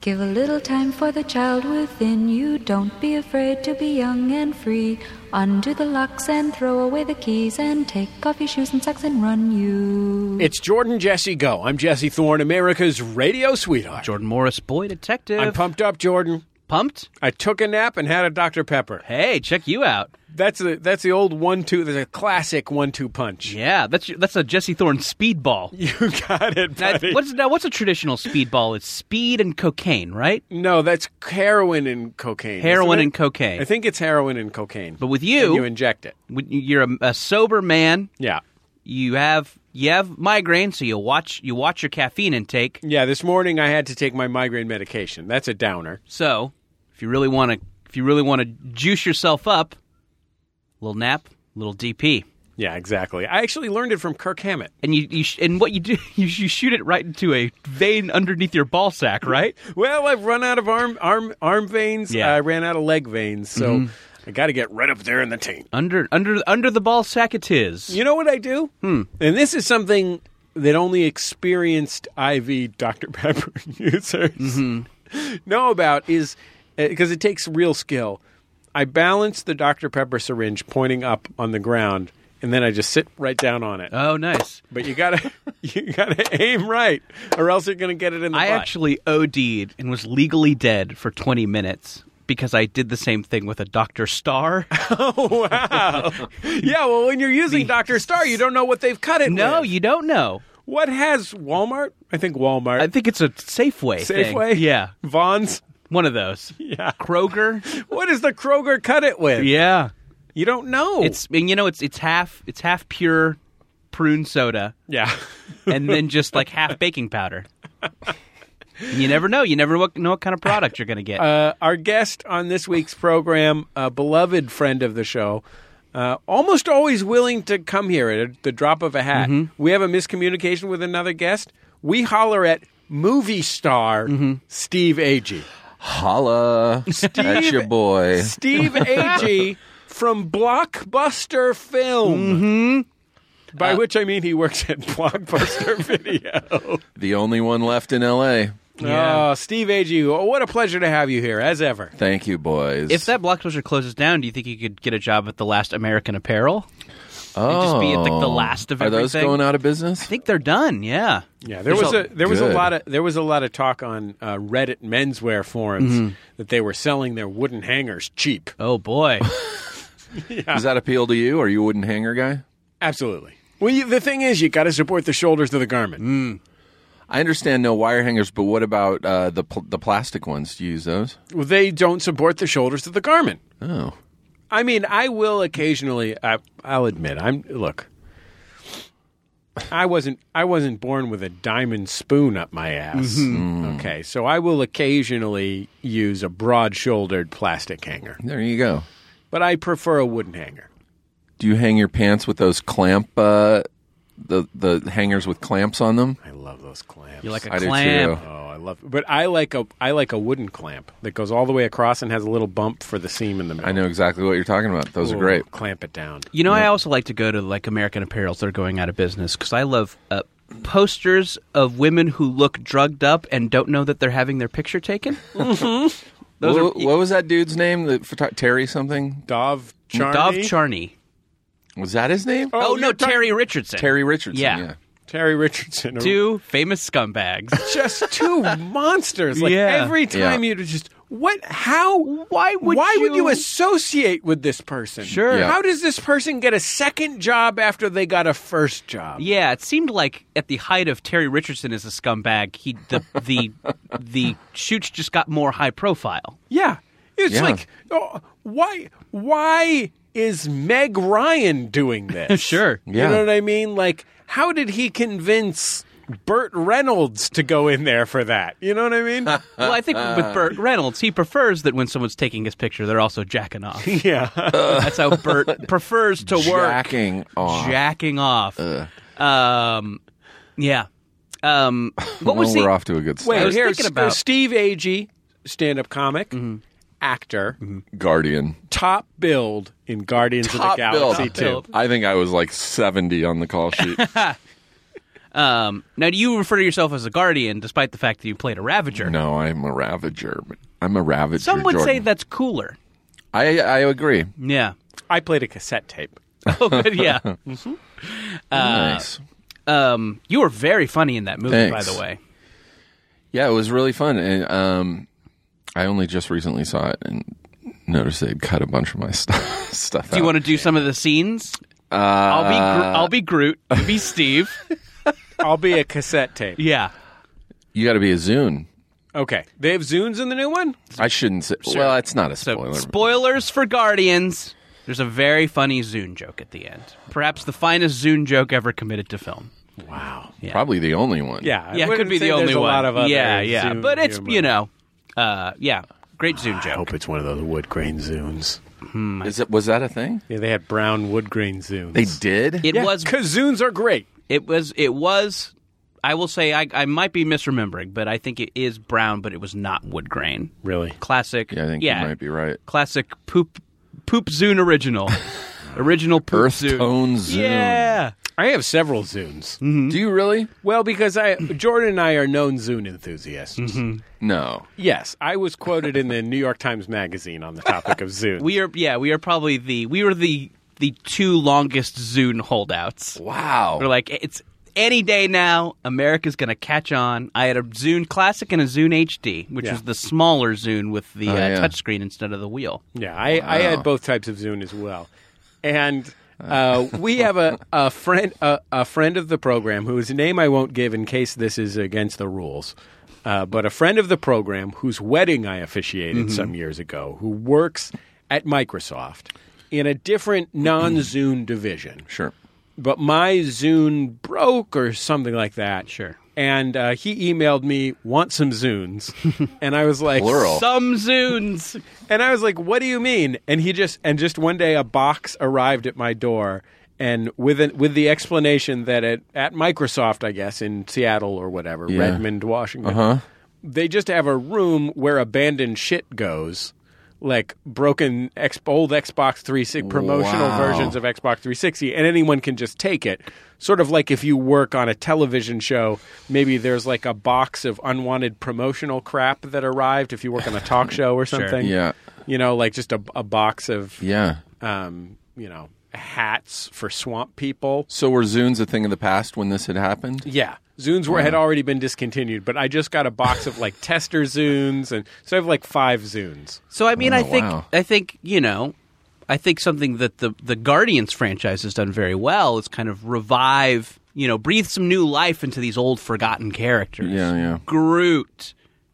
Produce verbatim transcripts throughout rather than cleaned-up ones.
Give a little time for the child within you. Don't be afraid to be young and free. Undo the locks and throw away the keys and take off your shoes and socks and run you. It's Jordan Jesse Go. I'm Jesse Thorne, America's radio sweetheart. Jordan Morris, boy detective. I'm pumped up, Jordan. Pumped? I took a nap and had a Doctor Pepper. Hey, check you out. That's the that's the old one-two. There's a classic one-two punch. Yeah, that's your, that's a Jesse Thorne speedball. You got it, Now, buddy. what's, now, what's a traditional speedball? It's speed and cocaine, right? No, that's heroin and cocaine. Heroin isn't it? and cocaine. I think it's heroin and cocaine. But with you, And you inject it. when you're a, a sober man. Yeah. You have you have migraine, so you watch you watch your caffeine intake. Yeah, this morning I had to take my migraine medication. That's a downer. So, if you really want to if you really want to juice yourself up, little nap, little D P. Yeah, exactly. I actually learned it from Kirk Hammett. And you, you sh- and what you do, you, you shoot it right into a vein underneath your ball sack, right? Well, I've run out of arm arm arm veins. Yeah. I ran out of leg veins, so I got to get right up there in the taint. Under under under the ball sack it is. You know what I do? Hmm. And this is something that only experienced I V Doctor Pepper users mm-hmm. know about, is because it takes real skill. I balance the Doctor Pepper syringe pointing up on the ground, and then I just sit right down on it. Oh, nice. But you gotta you gotta aim right, or else you're gonna get it in the I butt. actually O D'd and was legally dead for twenty minutes because I did the same thing with a Doctor Star. Oh, wow. Yeah, well, when you're using Doctor Star, you don't know what they've cut it No, with. you don't know. What has Walmart? I think Walmart. I think it's a Safeway thing. Safeway? Yeah. Vons? One of those. Yeah. Kroger? What does the Kroger cut it with? Yeah. You don't know. It's and you know it's it's half it's half pure prune soda Yeah. and then just like half baking powder. And you never know. You never know what kind of product you're going to get. Uh, our guest on this week's program, a beloved friend of the show, uh, almost always willing to come here at the drop of a hat. Mm-hmm. We have a miscommunication with another guest. We holler at movie star Mm-hmm. Steve Agee. Holla. That's your boy. Steve Agee from Blockbuster Film. Mm-hmm. By Uh, which I mean he works at Blockbuster Video. The only one left in L A. Yeah. Oh, Steve Agee, what a pleasure to have you here, as ever. Thank you, boys. If that Blockbuster closes down, do you think you could get a job at the last American Apparel? oh. just be at, like, the last of Are those everything? going out of business? I think they're done. Yeah. Yeah, there There's was a- a there was a Good. lot of there was a lot of talk on uh, Reddit menswear forums that they were selling their wooden hangers cheap. Oh boy. Does that appeal to you? Are you a wooden hanger guy? Absolutely. Well, you, the thing is, you got to support the shoulders of the garment. I understand no wire hangers, but what about uh, the pl- the plastic ones? Do you use those? Well, they don't support the shoulders of the garment. Oh. I mean, I will occasionally. I, I'll admit, I'm look. I wasn't. I wasn't born with a diamond spoon up my ass. Okay, so I will occasionally use a broad-shouldered plastic hanger, There you go. but I prefer a wooden hanger. Do you hang your pants with those clamp, uh, the the hangers with clamps on them? I love those clamps. You like a I do clamp. too. Oh, I love. But I like a. I like a wooden clamp that goes all the way across and has a little bump for the seam in the middle. I know exactly what you're talking about. Those are Ooh, great. Clamp it down. You know, I also like to go to like American Apparels that are going out of business because I love uh, posters of women who look drugged up and don't know that they're having their picture taken. What, Those are what was that dude's name? The photo- Terry something? Dov Charney. Dov Charney. Was that his name? Oh, Oh, no, you're talking- Terry Richardson. Terry Richardson. Yeah. Yeah. Terry Richardson. Two famous scumbags. Just two monsters. Like Yeah. every time Yeah. you just what? How? Why would Why would you you- associate with this person? Sure. Yeah. How does this person get a second job after they got a first job? Yeah, it seemed like at the height of Terry Richardson as a scumbag, he the the the shoots just got more high profile. Yeah. It's Yeah. like, oh, why? Why is Meg Ryan doing this? Sure. You Yeah. know what I mean? Like, how did he convince Burt Reynolds to go in there for that? You know what I mean? Well, I think with Burt Reynolds, he prefers that when someone's taking his picture, they're also jacking off. yeah. That's how Burt prefers to work. Jacking off. Jacking off. Um, yeah. Um, what was well, we're the? off to a good start. Wait, I was here's thinking about- Steve Agee, stand-up comic, actor, Guardian. top billed in Guardians Top of the Galaxy build. two. Top I think I was like seventy on the call sheet. Um, now, do you refer to yourself as a guardian, despite the fact that you played a Ravager? No, I'm a Ravager. I'm a Ravager. Some would Jordan. say that's cooler. I I agree. Yeah. I played a cassette tape. Oh, good. Yeah. mm-hmm. uh, Nice. Um, you were very funny in that movie, Thanks. by the way. Yeah, it was really fun, and um, I only just recently saw it and noticed they'd cut a bunch of my stuff. stuff Do you want to do some of the scenes? Uh, I'll be Gro- I'll be Groot. You be Steve. I'll be a cassette tape. Yeah. You got to be a Zune. Okay. They have Zunes in the new one? I shouldn't say. Well, it's not a So, spoiler. spoilers for Guardians. There's a very funny Zune joke at the end. Perhaps the finest Zune joke ever committed to film. Wow. Yeah. Probably the only one. Yeah. I Yeah, it could wouldn't be say the only there's one. a lot of other yeah, yeah. Zune But it's, humor. you know, uh, yeah, great Zune I joke. hope it's one of those wood grain Zunes. Is it? Was that a thing? Yeah, they had brown wood grain Zunes. They did. It was Because Zunes are great. It was. It was. I will say I, I might be misremembering, but I think it is brown, but it was not wood grain. Really? Classic. yeah, I think yeah, you might be right. Classic poop poop Zune original. Original poop Earth Zune. tone Zune. Yeah. I have several Zunes. Do you really? Well, because I Jordan and I are known Zune enthusiasts. No. Yes, I was quoted in the New York Times Magazine on the topic of Zune. We are. Yeah, we are probably the. We were the the two longest Zune holdouts. Wow. We're like, it's any day now, America's going to catch on. I had a Zune Classic and a Zune H D, which Yeah. was the smaller Zune with the Oh, uh, yeah. touchscreen instead of the wheel. Yeah, I, I had both types of Zune as well, and uh, we have a, a friend a, a friend of the program whose name I won't give in case this is against the rules, uh, but a friend of the program whose wedding I officiated some years ago, who works at Microsoft in a different non-Zune division. Sure. But my Zune broke or something like that. Sure. And uh, he emailed me, want some Zunes? And I was like, Plural. Some Zunes. and I was like, what do you mean? And he just, and just one day a box arrived at my door, and with an, with the explanation that at, at Microsoft, I guess, in Seattle or whatever, Yeah. Redmond, Washington, Uh-huh. they just have a room where abandoned shit goes. Like broken X, old Xbox three sixty promotional Wow. versions of Xbox three sixty, and anyone can just take it. Sort of like if you work on a television show, maybe there's like a box of unwanted promotional crap that arrived. If you work on a talk show or something, Yeah. you know, like just a, a box of, Yeah. um, you know, hats for swamp people. So were Zunes a thing of the past when this had happened? Yeah. Zunes were, had already been discontinued, but I just got a box of like tester Zunes, and so I have like five Zunes. So I mean, Oh, I think wow. I think you know, I think something that the the Guardians franchise has done very well is kind of revive, you know, breathe some new life into these old forgotten characters. Yeah, yeah. Groot,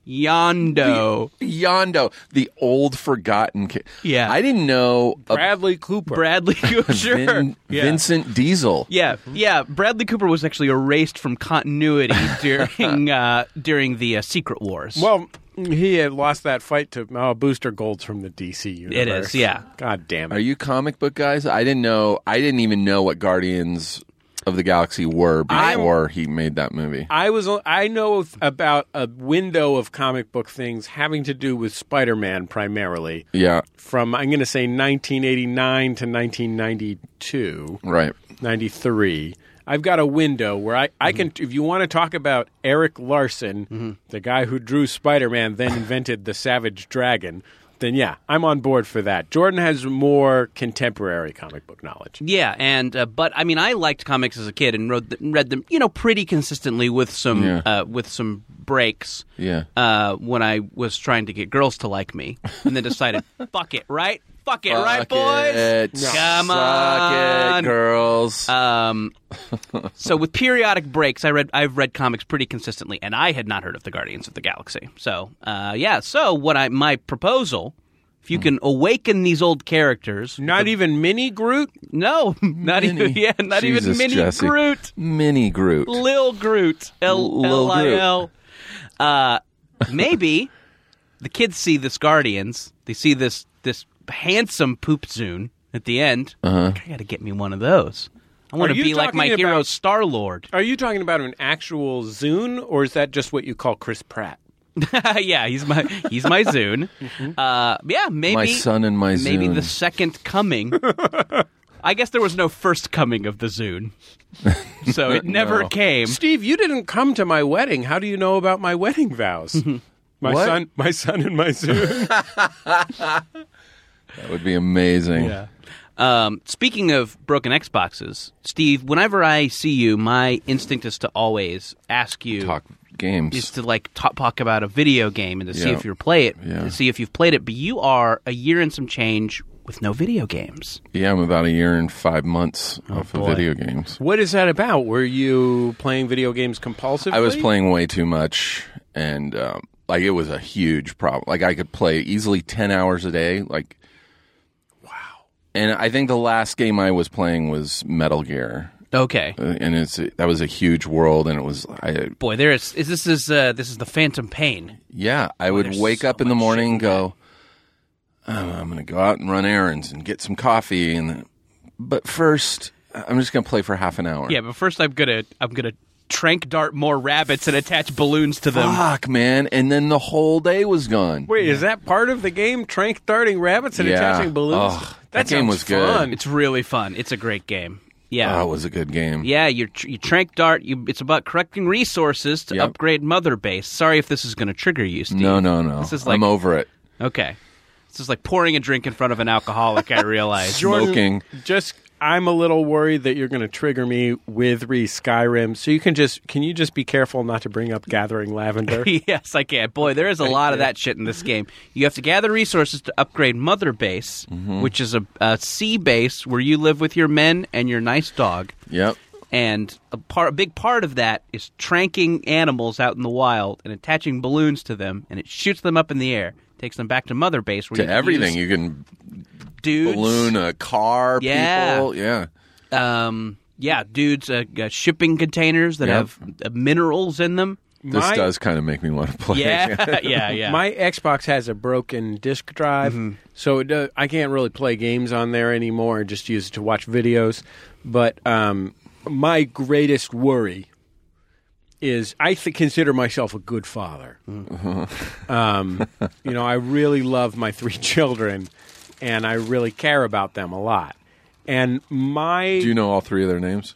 Yondo, Yondo, the old forgotten kid. Yeah. I didn't know a Bradley Cooper. Bradley Cooper. Sure. Vin- Yeah. Vincent Diesel. Yeah, yeah. Bradley Cooper was actually erased from continuity during uh, during the uh, Secret Wars. Well, he had lost that fight to oh, Booster Gold's from the D C universe. It is, yeah. God damn it. Are you comic book guys? I didn't know. I didn't even know what Guardians of the Galaxy were I'm- before he made that movie. I was. I know about a window of comic book things having to do with Spider-Man primarily. Yeah, From I'm going to say nineteen eighty-nine to nineteen ninety-two, right. ninety-three. I've got a window where I, I can, if you want to talk about Eric Larson, the guy who drew Spider-Man, then invented the Savage Dragon, then yeah, I'm on board for that. Jordan has more contemporary comic book knowledge. Yeah, and uh, but I mean, I liked comics as a kid and read, th- read them, you know, pretty consistently with some Yeah. uh, with some breaks. Yeah. Uh, when I was trying to get girls to like me, and then decided, fuck it, right? Fuck it, right, Fuck boys? it. Come Suck on. it, girls. Um, so with periodic breaks, I read I've read comics pretty consistently, and I had not heard of the Guardians of the Galaxy. So uh, yeah, so what I my proposal, if you can awaken these old characters, Not even Mini Groot? no, not Mini. even yeah, not even Jesus, Mini Jesse. Groot, Mini Groot. Lil Groot, L Lil L I L. Uh, maybe the kids see this Guardians, they see this this handsome poop Zune at the end. Uh-huh. I got to get me one of those. I want Are to you be like my talking hero, about- Star Lord. Are you talking about an actual Zune, or is that just what you call Chris Pratt? Yeah, he's my he's my Zune. Uh, yeah, maybe My son and my maybe Zune. the second coming I guess there was no first coming of the Zune. So it never No. came. Steve, you didn't come to my wedding. How do you know about my wedding vows? my What? son, my son, and my Zune. That would be amazing. Yeah. Um, speaking of broken Xboxes, Steve, whenever I see you, my instinct is to always ask you Talk games. is to like talk, talk about a video game and to see Yeah. if you play it, Yeah. to see if you've played it. But you are a year and some change with no video games. Yeah, I'm about a year and five months off boy. of video games. What is that about? Were you playing video games compulsively? I was playing way too much, and um, like it was a huge problem. Like I could play easily ten hours a day. Like, wow. And I think the last game I was playing was Metal Gear, Okay. uh, and it's that was a huge world, and it was I Boy, there is, is this is uh, this is the Phantom Pain. yeah. I would there's wake so up in the much morning and shit in go, oh, I'm going to go out and run errands and get some coffee, and but first I'm just going to play for half an hour. Yeah, but first I'm gonna I'm gonna trank dart more rabbits and attach balloons to them. Fuck, man! And then the whole day was gone. Wait, is that part of the game? Trank darting rabbits and Yeah. attaching balloons? Oh, that game sounds was good. fun. It's really fun. It's a great game. Yeah. Oh, it was a good game. Yeah, you tr- you trank dart. You, it's about collecting resources to Yep. upgrade Mother Base. Sorry if this is going to trigger you, Steve. No, no, no. This is like I'm over it. okay. This is like pouring a drink in front of an alcoholic. I realize. Jordan, Smoking. Just, I'm a little worried that you're going to trigger me with re Skyrim. So you can just, can you just be careful not to bring up Gathering Lavender? Yes, I can. Boy, there is a lot of that shit in this game. You have to gather resources to upgrade Mother Base, Mm-hmm. which is a, a sea base where you live with your men and your nice dog. Yep. And a, part, a big part of that is tranking animals out in the wild and attaching balloons to them, and it shoots them up in the air, takes them back to Mother Base where To you can everything. use You can dudes, balloon a car, Yeah. people. Yeah. um, yeah, dudes, uh, uh, shipping containers that Yep. have uh, minerals in them. This My- does kind of make me want to play. Yeah, yeah, yeah. My Xbox has a broken disk drive, so it does, I can't really play games on there anymore. I just use it to watch videos. But um, my greatest worry is I th- consider myself a good father. Um, you know, I really love my three children, and I really care about them a lot. And my Do you know all three of their names?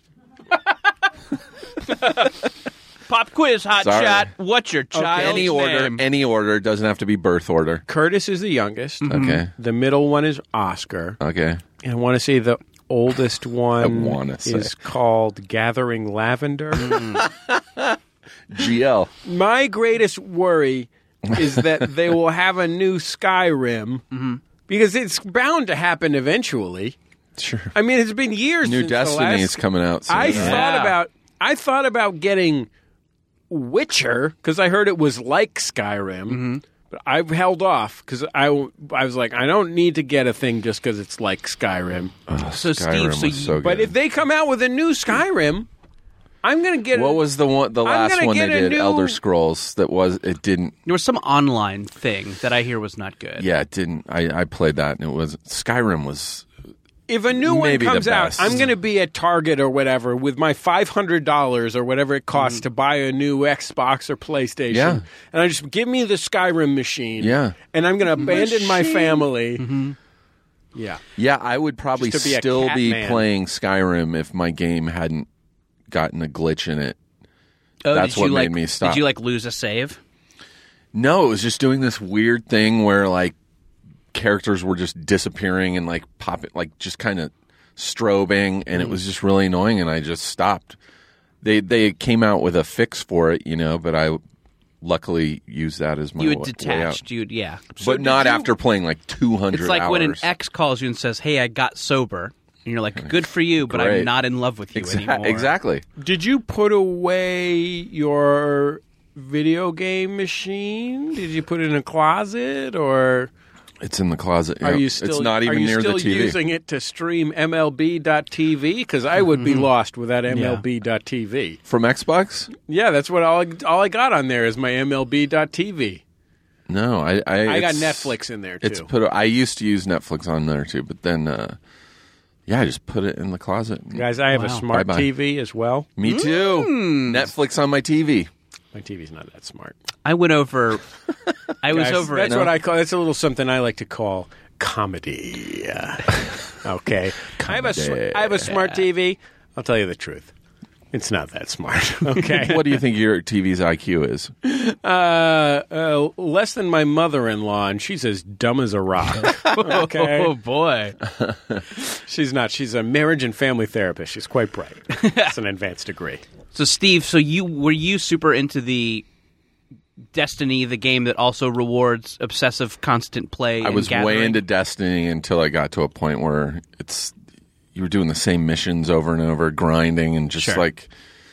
Pop quiz, hot Sorry. shot. What's your child's Any order. name? Any order. It doesn't have to be birth order. Curtis is the youngest. Okay. The middle one is Oscar. Okay. And I want to say the oldest one wanna say. is called Gathering Lavender. G L. My greatest worry is that they will have a new Skyrim because it's bound to happen eventually. Sure. I mean, it's been years New since Destiny the is last... coming out soon. I Yeah. thought about I thought about getting Witcher because I heard it was like Skyrim. But I held off because I, I was like, I don't need to get a thing just because it's like Skyrim. Oh, So, Skyrim Steve, was so you- so But good. if they come out with a new Skyrim, I'm going to get What a, was the one? The I'm last gonna one they get a did, new- Elder Scrolls. That was it. Didn't. There was some online thing that I hear was not good. Yeah, it didn't. I, I played that, and it was Skyrim was. If a new one Maybe the comes out, best. I'm going to be at Target or whatever with my five hundred dollars or whatever it costs to buy a new Xbox or PlayStation. Yeah. And I just give me the Skyrim machine. Yeah. And I'm going to abandon my family. Yeah. Yeah, I would probably Just to be a still cat be man. playing Skyrim if my game hadn't gotten a glitch in it. Oh, That's did what you, made like, me stop. Did you like lose a save? No, it was just doing this weird thing where like characters were just disappearing and like popping, like just kind of strobing, and it was just really annoying. And I just stopped. They they came out with a fix for it, you know, but I luckily used that as my You had wa- way out. detached. You'd yeah. but not you- after playing like two hundred. It's like hours. when an ex calls you and says, "Hey, I got sober," and you're like, "Good for you, but I'm Great. not in love with you Exa- anymore." Exactly. Did you put away your video game machine? Did you put it in a closet or It's in the closet. are yeah. you still It's not even are you near still the T V. using it to stream M L B dot T V? Because I would be lost without M L B dot T V. From Xbox? Yeah, that's what all, all I got on there is my M L B dot T V. No, I I, I got it's- Netflix in there too. It's put. I used to use Netflix on there too, but then, uh, yeah, I just put it in the closet. Guys, I have a Wow. smart Bye-bye. T V as well. Me too. Netflix on my T V. My T V's not that smart. I went over. I was Guys, over. That's at, what I call. That's a little something I like to call comedy. Okay. I have a sm- I have a smart T V. I'll tell you the truth. It's not that smart. Okay. What do you think your T V's I Q is? Uh, uh, less than my mother-in-law, and she's as dumb as a rock. Okay. Oh, boy. She's not. She's a marriage and family therapist. She's quite bright. It's an advanced degree. So, Steve, so you were you super into the Destiny, the game that also rewards obsessive, constant play? I and was gathering? way into Destiny until I got to a point where it's you were doing the same missions over and over, grinding, and just Sure. like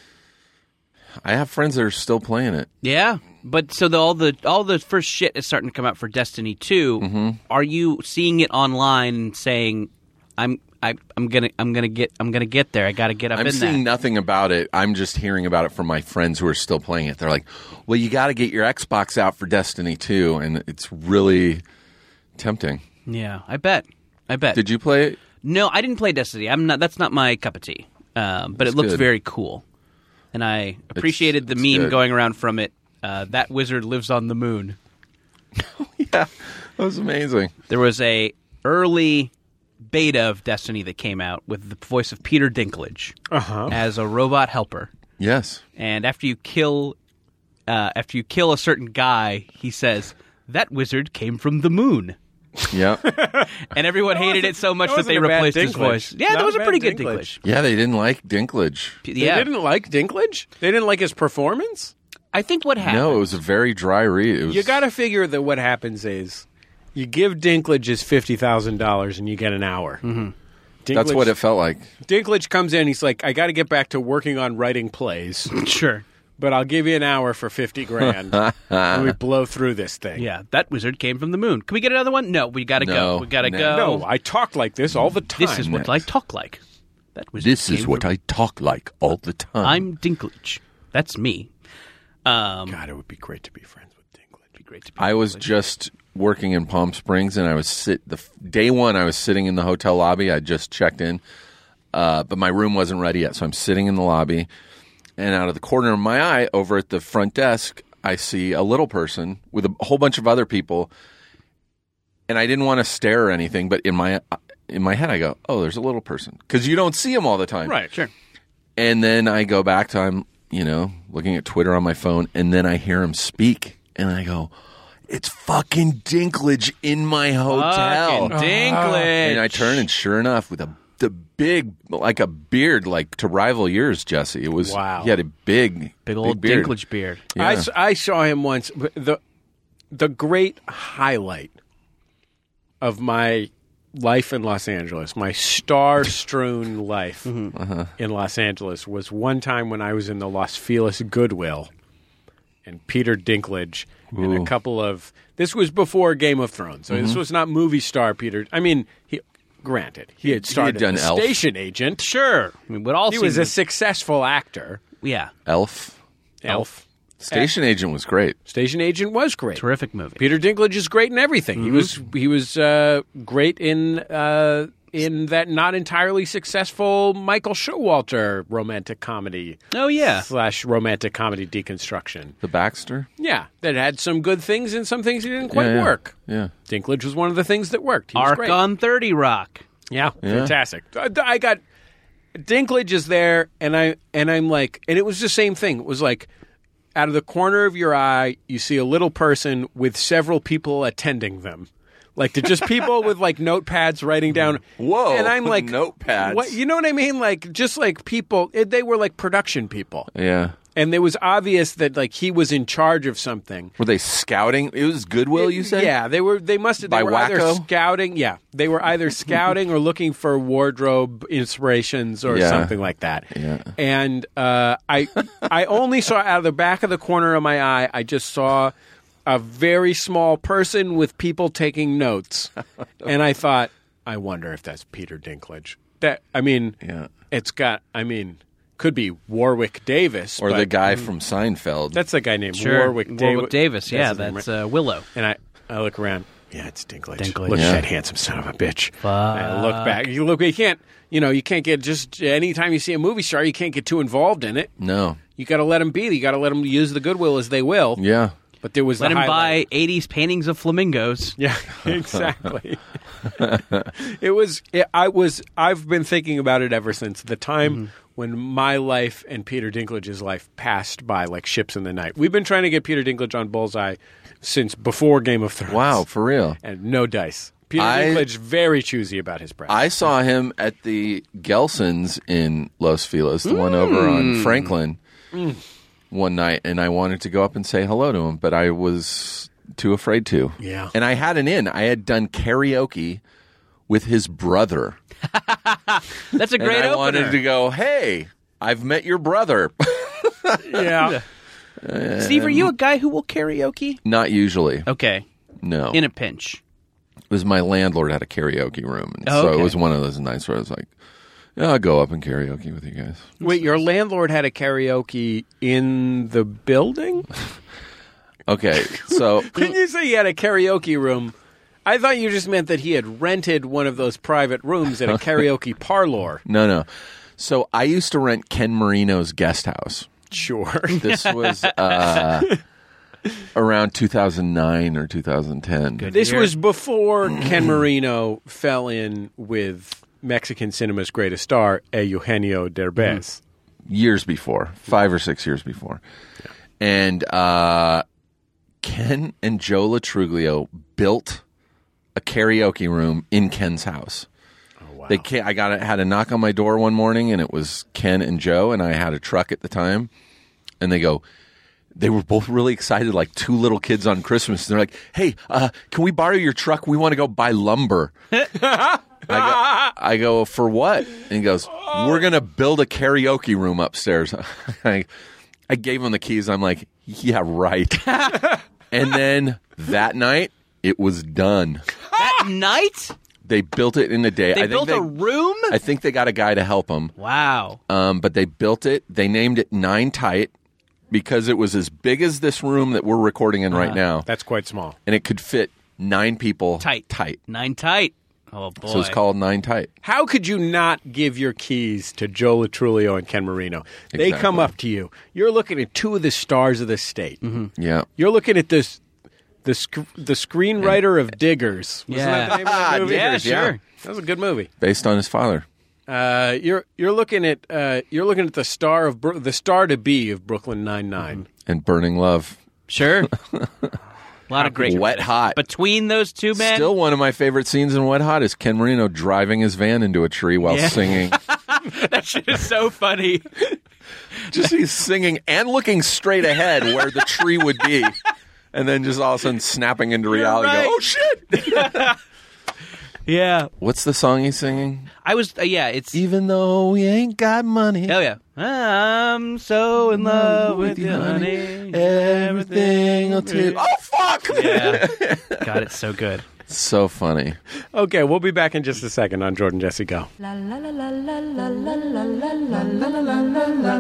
I have friends that are still playing it. Yeah, but so the, all the all the first shit is starting to come out for Destiny two. Mm-hmm. Are you seeing it online and saying, "I'm I, I'm gonna I'm gonna get I'm gonna get there. I got to get up I'm in seeing that." nothing about it. I'm just hearing about it from my friends who are still playing it. They're like, "Well, you got to get your Xbox out for Destiny two," and it's really tempting. Yeah, I bet. I bet. Did you play it? No, I didn't play Destiny. I'm not. That's not my cup of tea. Um, but It's it looks good. very cool, and I appreciated it's the meme good. going around from it. Uh, that wizard lives on the moon. Yeah, that was amazing. There was a early beta of Destiny that came out with the voice of Peter Dinklage Uh-huh. as a robot helper. Yes. And after you kill, uh, after you kill a certain guy, he says that wizard came from the moon. Yeah. And everyone hated it so much that that they wasn't a bad replaced his Dinklage. voice. Yeah, Not that was a a bad pretty good Dinklage. Dinklage. Yeah, they didn't like Dinklage. Yeah, They didn't like Dinklage? They didn't like his performance? I think what happened. No, it was a very dry read. It was, You got to figure that what happens is you give Dinklage his fifty thousand dollars and you get an hour. Mm-hmm. Dinklage, That's what it felt like. Dinklage comes in, he's like, I got to get back to working on writing plays, Sure. but I'll give you an hour for fifty grand. And we blow through this thing. Yeah, that wizard came from the moon. Can we get another one? No, we gotta No, go. We gotta no. go. No, I talk like this all the time. This is what I talk like. That wizard This is came what from- I talk like all the time. I'm Dinklage. That's me. Um, God, it would be great to be friends with Dinklage. be great to be I was Dinklage. just working in Palm Springs, and I was sit the f- day one. I was sitting in the hotel lobby. I just checked in, uh, but my room wasn't ready yet, so I'm sitting in the lobby. And out of the corner of my eye, over at the front desk, I see a little person with a whole bunch of other people. And I didn't want to stare or anything, but in my in my head, I go, "Oh, there's a little person," because you don't see them all the time, Right. Sure. And then I go back to I'm, you know, looking at Twitter on my phone, and then I hear him speak, and I go, "It's fucking Dinklage in my hotel." Fucking Dinklage. And I turn, and sure enough, with a the big, like a beard, like to rival yours, Jesse. It was Wow. He had a big, Big old beard. Dinklage beard. Yeah. I, s- I saw him once. The, the great highlight of my life in Los Angeles, my star-strewn life Uh-huh. in Los Angeles, was one time when I was in the Los Feliz Goodwill, and Peter Dinklage and a Ooh. couple of. This was before Game of Thrones, so Mm-hmm. this was not movie star Peter. I mean, he. Granted, he had started done as a Elf. station agent. Sure. I mean, what all He was a seems- successful actor. yeah, Elf. Elf. Station Agent was great. Station agent was great. terrific movie. Peter Dinklage is great in everything. He was he was uh, great in uh, in that not entirely successful Michael Showalter romantic comedy Oh yeah. slash romantic comedy deconstruction. The Baxter. Yeah, that had some good things and some things that didn't quite Yeah, yeah. work. Yeah. Dinklage was one of the things that worked. He was Arc great. on thirty Rock. Yeah, fantastic. I, I got Dinklage is there, and I and I'm like, and it was the same thing. It was like, out of the corner of your eye, you see a little person with several people attending them. Like they're just people with like notepads writing down. Whoa, And I'm like, notepads. What you know what I mean? Like just like people. It, they were like production people, Yeah. and it was obvious that like he was in charge of something. Were they scouting? It was Goodwill, you said? Yeah, they were. They must have. They By were either Wacko? scouting. Yeah, they were either scouting or looking for wardrobe inspirations or Yeah. something like that. Yeah. And uh, I, I only saw out of the back of the corner of my eye. I just saw a very small person with people taking notes, and I thought, I wonder if that's Peter Dinklage. That I mean, Yeah. it's got. I mean, could be Warwick Davis Or but the guy from Seinfeld. That's the guy named Sure. Warwick, Davis. Warwick Davis. Yeah, his name, that's right? uh, Willow. And I, I look around. Yeah, it's Dinklage. Dinklage. Look Yeah. at that handsome son of a bitch. And I look back. You look. You can't. You know. You can't get just anytime you see a movie star. You can't get too involved in it. No. You got to let them be. You got to let them use the goodwill as they will. Yeah. But there was Let the him highlight. buy eighties paintings of flamingos. Yeah, exactly. it was. It, I was. I've been thinking about it ever since the time mm-hmm. when my life and Peter Dinklage's life passed by like ships in the night. We've been trying to get Peter Dinklage on Bullseye since before Game of Thrones. Wow, for real? And no dice. Peter I, Dinklage very choosy about his press. I saw him at the Gelsons in Los Feliz, the mm. one over on Franklin, mm. one night, and I wanted to go up and say hello to him, but I was too afraid to. Yeah. And I had an in. I had done karaoke with his brother. That's a great and I opener. wanted to go, hey, I've met your brother. yeah. Uh, Steve, are you a guy who will karaoke? Not usually. Okay. No. In a pinch. It was my landlord had a karaoke room. And oh, so okay. it was one of those nights where I was like, yeah, I'll go up and karaoke with you guys. Wait, your landlord had a karaoke in the building? Okay, so... When you say he had a karaoke room, I thought you just meant that he had rented one of those private rooms at a karaoke parlor. No, no. So I used to rent Ken Marino's guest house. Sure. This was uh, around two thousand nine or two thousand ten. Good this year. was before Ken Marino fell in with Mexican cinema's greatest star, Eugenio Derbez. Mm. Years before. Five or six years before. Yeah. And uh, Ken and Joe Latruglio built a karaoke room in Ken's house. Wow. They came, I got a, had a knock on my door one morning, and it was Ken and Joe, and I had a truck at the time. And they go, they were both really excited, like two little kids on Christmas. And they're like, hey, uh, can we borrow your truck? We want to go buy lumber. I, go, I go, for what? And he goes, we're going to build a karaoke room upstairs. I, I gave him the keys. I'm like, yeah, right. And then that night, it was done. That night? They built it in a day. They I built think a they, room? I think they got a guy to help them. Wow. Um, but they built it. They named it Nine Tight because it was as big as this room that we're recording in uh, right now. That's quite small. And it could fit nine people tight. Tight. Nine tight. Oh, boy. So it's called Nine Tight. How could you not give your keys to Joe Latruglio and Ken Marino? They Exactly. come up to you. You're looking at two of the stars of the state. Mm-hmm. Yeah. You're looking at this the sc- the screenwriter of Diggers. Wasn't Yeah. that the name of that movie? Yeah, sure. That was a good movie. Based on his father. Uh, you're you're looking at uh, you're looking at the star of Bro- the star to be of Brooklyn Nine-Nine. And Burning Love. Sure. A lot of great. Wet Hot. Between those two men. Still one of my favorite scenes in Wet Hot is Ken Marino driving his van into a tree while Yeah. singing. That shit is so funny. Just he's singing and looking straight ahead where the tree would be. And then just all of a sudden snapping into reality. right. Go, oh, shit! Yeah. What's the song he's singing? I was, uh, yeah, it's. Even though we ain't got money. Oh, yeah. I'm so in love with you, honey. Everything will take. Oh, fuck! Yeah. God, it's so good. So funny. Okay, we'll be back in just a second on Jordan Jesse Go. La la la la la la la la la la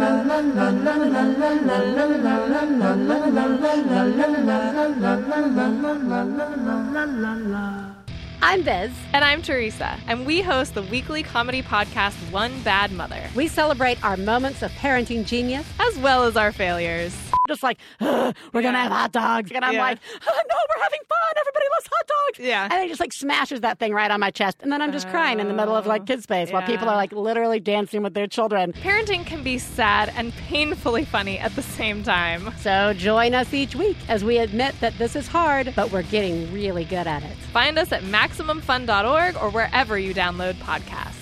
la. I'm Biz. And I'm Teresa, and we host the weekly comedy podcast One Bad Mother, We celebrate our moments of parenting genius. as well as our failures. Just like, "Ugh, we're going to have hot dogs. And I'm Yeah. like, oh, no, we're having fun. Everybody loves hot dogs. Yeah. And he just like smashes that thing right on my chest. And then I'm just crying in the middle of like kid space while people yeah. are like literally dancing with their children. Parenting can be sad and painfully funny at the same time. So join us each week as we admit that this is hard, but we're getting really good at it. Find us at maximum fun dot org or wherever you download podcasts.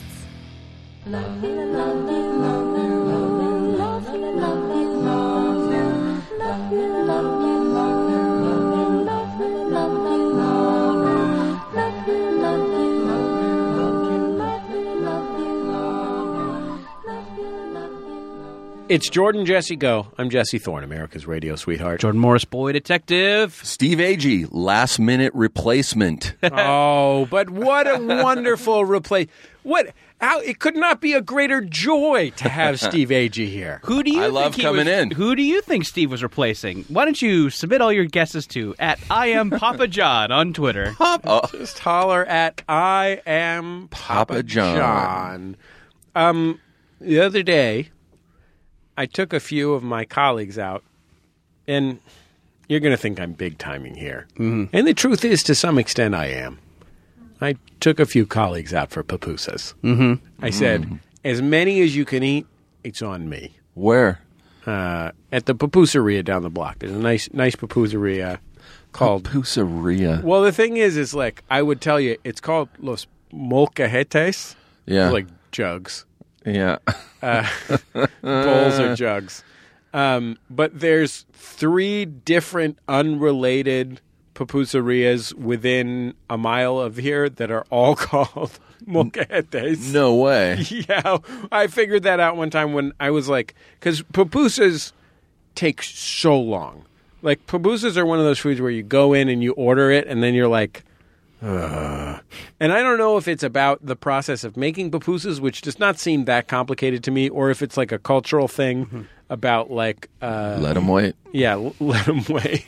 It's Jordan Jesse Go. I'm Jesse Thorne, America's radio sweetheart. Jordan Morris, boy detective. Steve Agee, last minute replacement. Oh, but what a wonderful replace! What? How? It could not be a greater joy to have Steve Agee here. Who do you I think love he coming was- in. Who do you think Steve was replacing? Why don't you submit all your guesses to at I am Papa John on Twitter. Oh, Just holler at I am Papa, Papa John. John. Um, the other day, I took a few of my colleagues out, and you're going to think I'm big-timing here. Mm-hmm. And the truth is, to some extent, I am. I took a few colleagues out for pupusas. Mm-hmm. I said, mm. as many as you can eat, it's on me. Where? Uh, at the pupuseria down the block. There's a nice nice pupuseria called... Pupuseria. Well, the thing is, is like, I would tell you, it's called Los Molcajetes. Yeah. Like jugs. Yeah. Uh, bowls or jugs. Um, but there's three different unrelated pupuserias within a mile of here that are all called molcajetes. No way. Yeah, I figured that out one time when I was like, because pupusas take so long. Like, pupusas are one of those foods where you go in and you order it, and then you're like, ugh. And I don't know if it's about the process of making pupusas, which does not seem that complicated to me, or if it's like a cultural thing mm-hmm. about like... Uh, let them wait. Yeah, l- let them wait.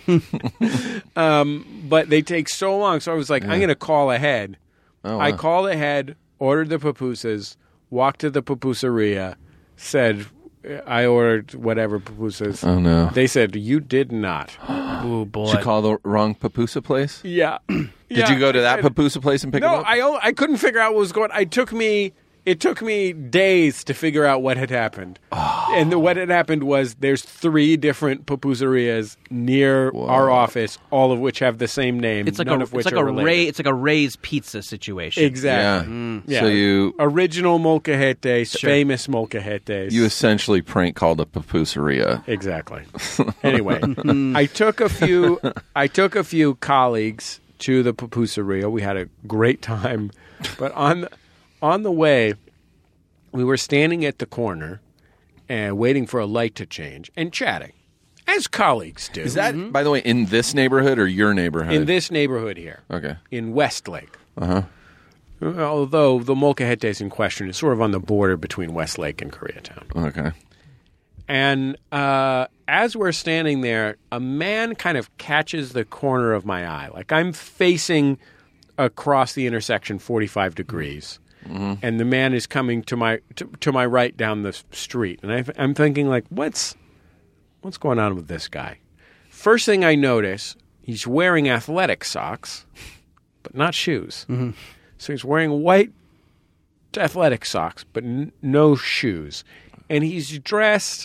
um, but they take so long, so I was like, yeah. I'm going to call ahead. Oh, wow. I called ahead, ordered the pupusas, walked to the pupuseria, said... I ordered whatever pupusas. Oh, no. They said, you did not. Oh, boy. Did you call the wrong pupusa place? Yeah. Did yeah, you go to that I, pupusa place and pick no, them up? No, I, I couldn't figure out what was going on. It took me... It took me days to figure out what had happened. Oh. And the, what had happened was there's three different pupuserias near Whoa. our office, all of which have the same name, it's like none a, of which it's like are a related. Ray, It's like a Ray's Pizza situation. Exactly. Yeah. Mm. yeah. So you... Original molcajetes, sure. famous molcajetes. You essentially prank called a pupuseria. Exactly. Anyway, I took a few I took a few colleagues to the pupuseria. We had a great time. But on the, on the way, we were standing at the corner and waiting for a light to change and chatting, as colleagues do. Is that, mm-hmm. by the way, in this neighborhood or your neighborhood? In this neighborhood here. Okay. In Westlake. Uh-huh. Although the molcajetes in question is sort of on the border between Westlake and Koreatown. Okay. And uh, as we're standing there, a man kind of catches the corner of my eye. Like I'm facing across the intersection forty-five degrees. Mm-hmm. And the man is coming to my to, to my right down the street. And I, I'm thinking, like, what's what's going on with this guy? First thing I notice, he's wearing athletic socks, but not shoes. Mm-hmm. So he's wearing white athletic socks, but n- no shoes. And he's dressed,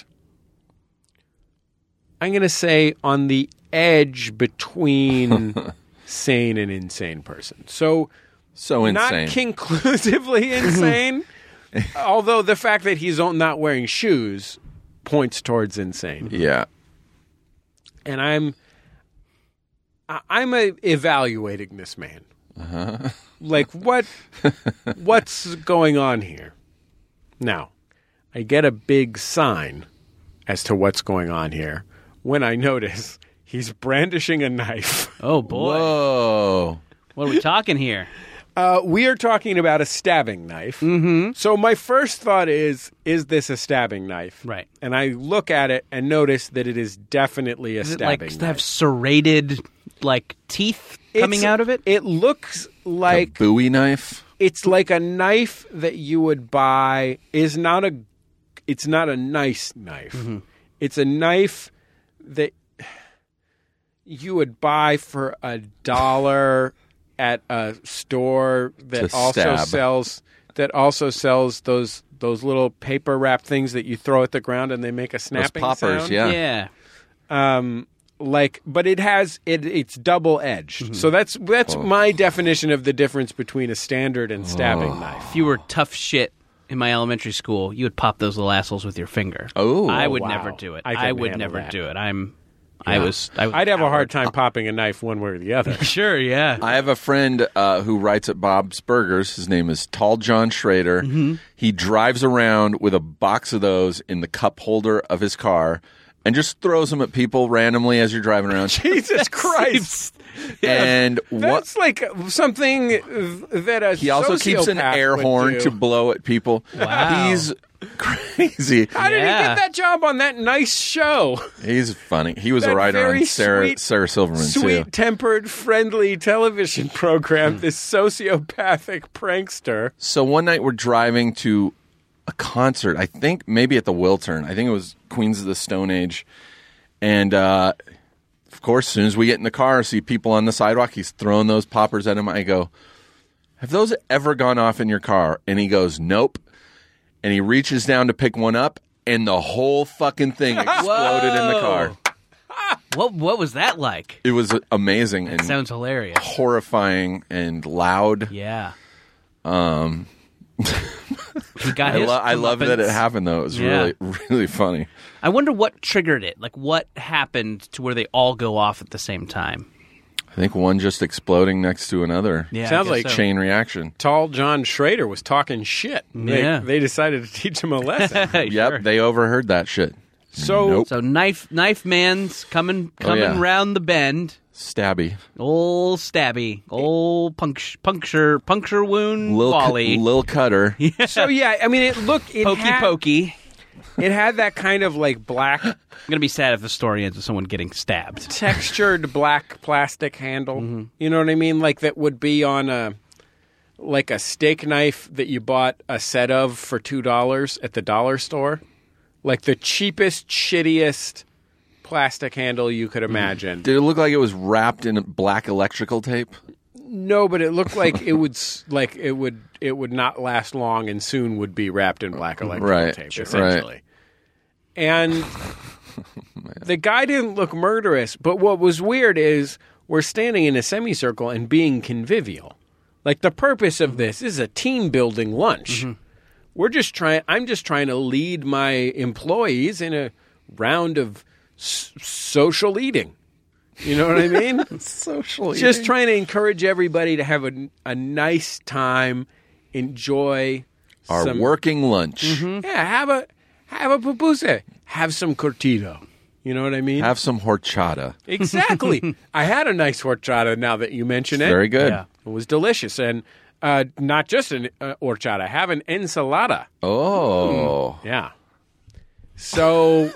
I'm going to say, on the edge between sane and insane person. So, so insane. Not conclusively insane, although the fact that he's not wearing shoes points towards insane. Yeah. And I'm I'm a, evaluating this man. Uh-huh. Like, what? what's going on here? Now, I get a big sign as to what's going on here when I notice he's brandishing a knife. Oh, boy. Whoa. What are we talking here? Uh, we are talking about a stabbing knife. Mm-hmm. So my first thought is, is this a stabbing knife? Right. And I look at it and notice that it is definitely a is stabbing it like, knife. Does it have serrated, like, teeth coming It's- out of it? It looks like... A Bowie knife? It's like a knife that you would buy is not a it's not a nice knife. Mm-hmm. It's a knife that you would buy for a dollar at a store that To also stab. sells that also sells those those little paper wrap things that you throw at the ground and they make a snapping Those poppers, sound. yeah. Yeah. Um like but it has it it's double edged. Mm-hmm. So that's that's Oh. my definition of the difference between a standard and stabbing Oh. knife. If you were tough shit in my elementary school, you would pop those little assholes with your finger. Oh. I would wow. never do it. I I, couldn't would handle never that. do it. I'm. I was. I was I'd have a hard coward. time popping a knife one way or the other. Sure. Yeah. I have a friend uh, who writes at Bob's Burgers. His name is Tall John Schrader. Mm-hmm. He drives around with a box of those in the cup holder of his car and just throws them at people randomly as you're driving around. Jesus Christ. And what That's like something that a he also keeps an sociopath air would horn do. to blow at people. Wow. He's crazy. How did Yeah. he get that job on that nice show? He's funny. He was That a writer very on Sarah sweet- Sarah Silverman too. Sweet-tempered, friendly television program, this sociopathic prankster. So one night we're driving to a concert. I think maybe at the Wiltern. I think it was Queens of the Stone Age. And uh, of course, as soon as we get in the car, see people on the sidewalk, he's throwing those poppers at him. I go, have those ever gone off in your car? And he goes, nope. And he reaches down to pick one up, and the whole fucking thing exploded in the car. What what was that like? It was amazing and Sounds hilarious. horrifying and loud. Yeah. Um, he got I, his lo- I love that it comeuppance. happened, though. It was Yeah. really, really funny. I wonder what triggered it. Like, what happened to where they all go off at the same time? I think one just exploding next to another. Yeah, I Sounds guess like so. Chain reaction. Tall John Schrader was talking shit. They, Yeah. they decided to teach him a lesson. Sure. Yep, they overheard that shit. So Nope. So knife knife man's coming coming yeah. round the bend. Stabby. Old stabby. Old puncture puncture puncture wound Lil, Wally. cu- Lil Cutter. so yeah, I mean, it looked it pokey had, pokey. It had that kind of like black I'm gonna be sad if the story ends with someone getting stabbed. textured black plastic handle. Mm-hmm. You know what I mean? Like that would be on a like a steak knife that you bought a set of for two dollars at the dollar store. Like the cheapest, shittiest plastic handle you could imagine. Did it look like it was wrapped in black electrical tape? No, but it looked like it would s- like it would it would not last long and soon would be wrapped in black electrical Right, tape, sure. essentially. And the guy didn't look murderous, but what was weird is we're standing in a semicircle and being convivial. Like the purpose of this is a team building lunch. We're just trying. I'm just trying to lead my employees in a round of s- social eating. You know what I mean? Social Just trying to encourage everybody to have a, a nice time, enjoy Our some, working lunch. Yeah, have a have a pupusa, have some curtido. You know what I mean? Have some horchata. Exactly. I had a nice horchata. Now that you mention it, Very good. Yeah. it was delicious, and uh, not just an uh, horchata. Have an ensalada. Oh. Yeah. So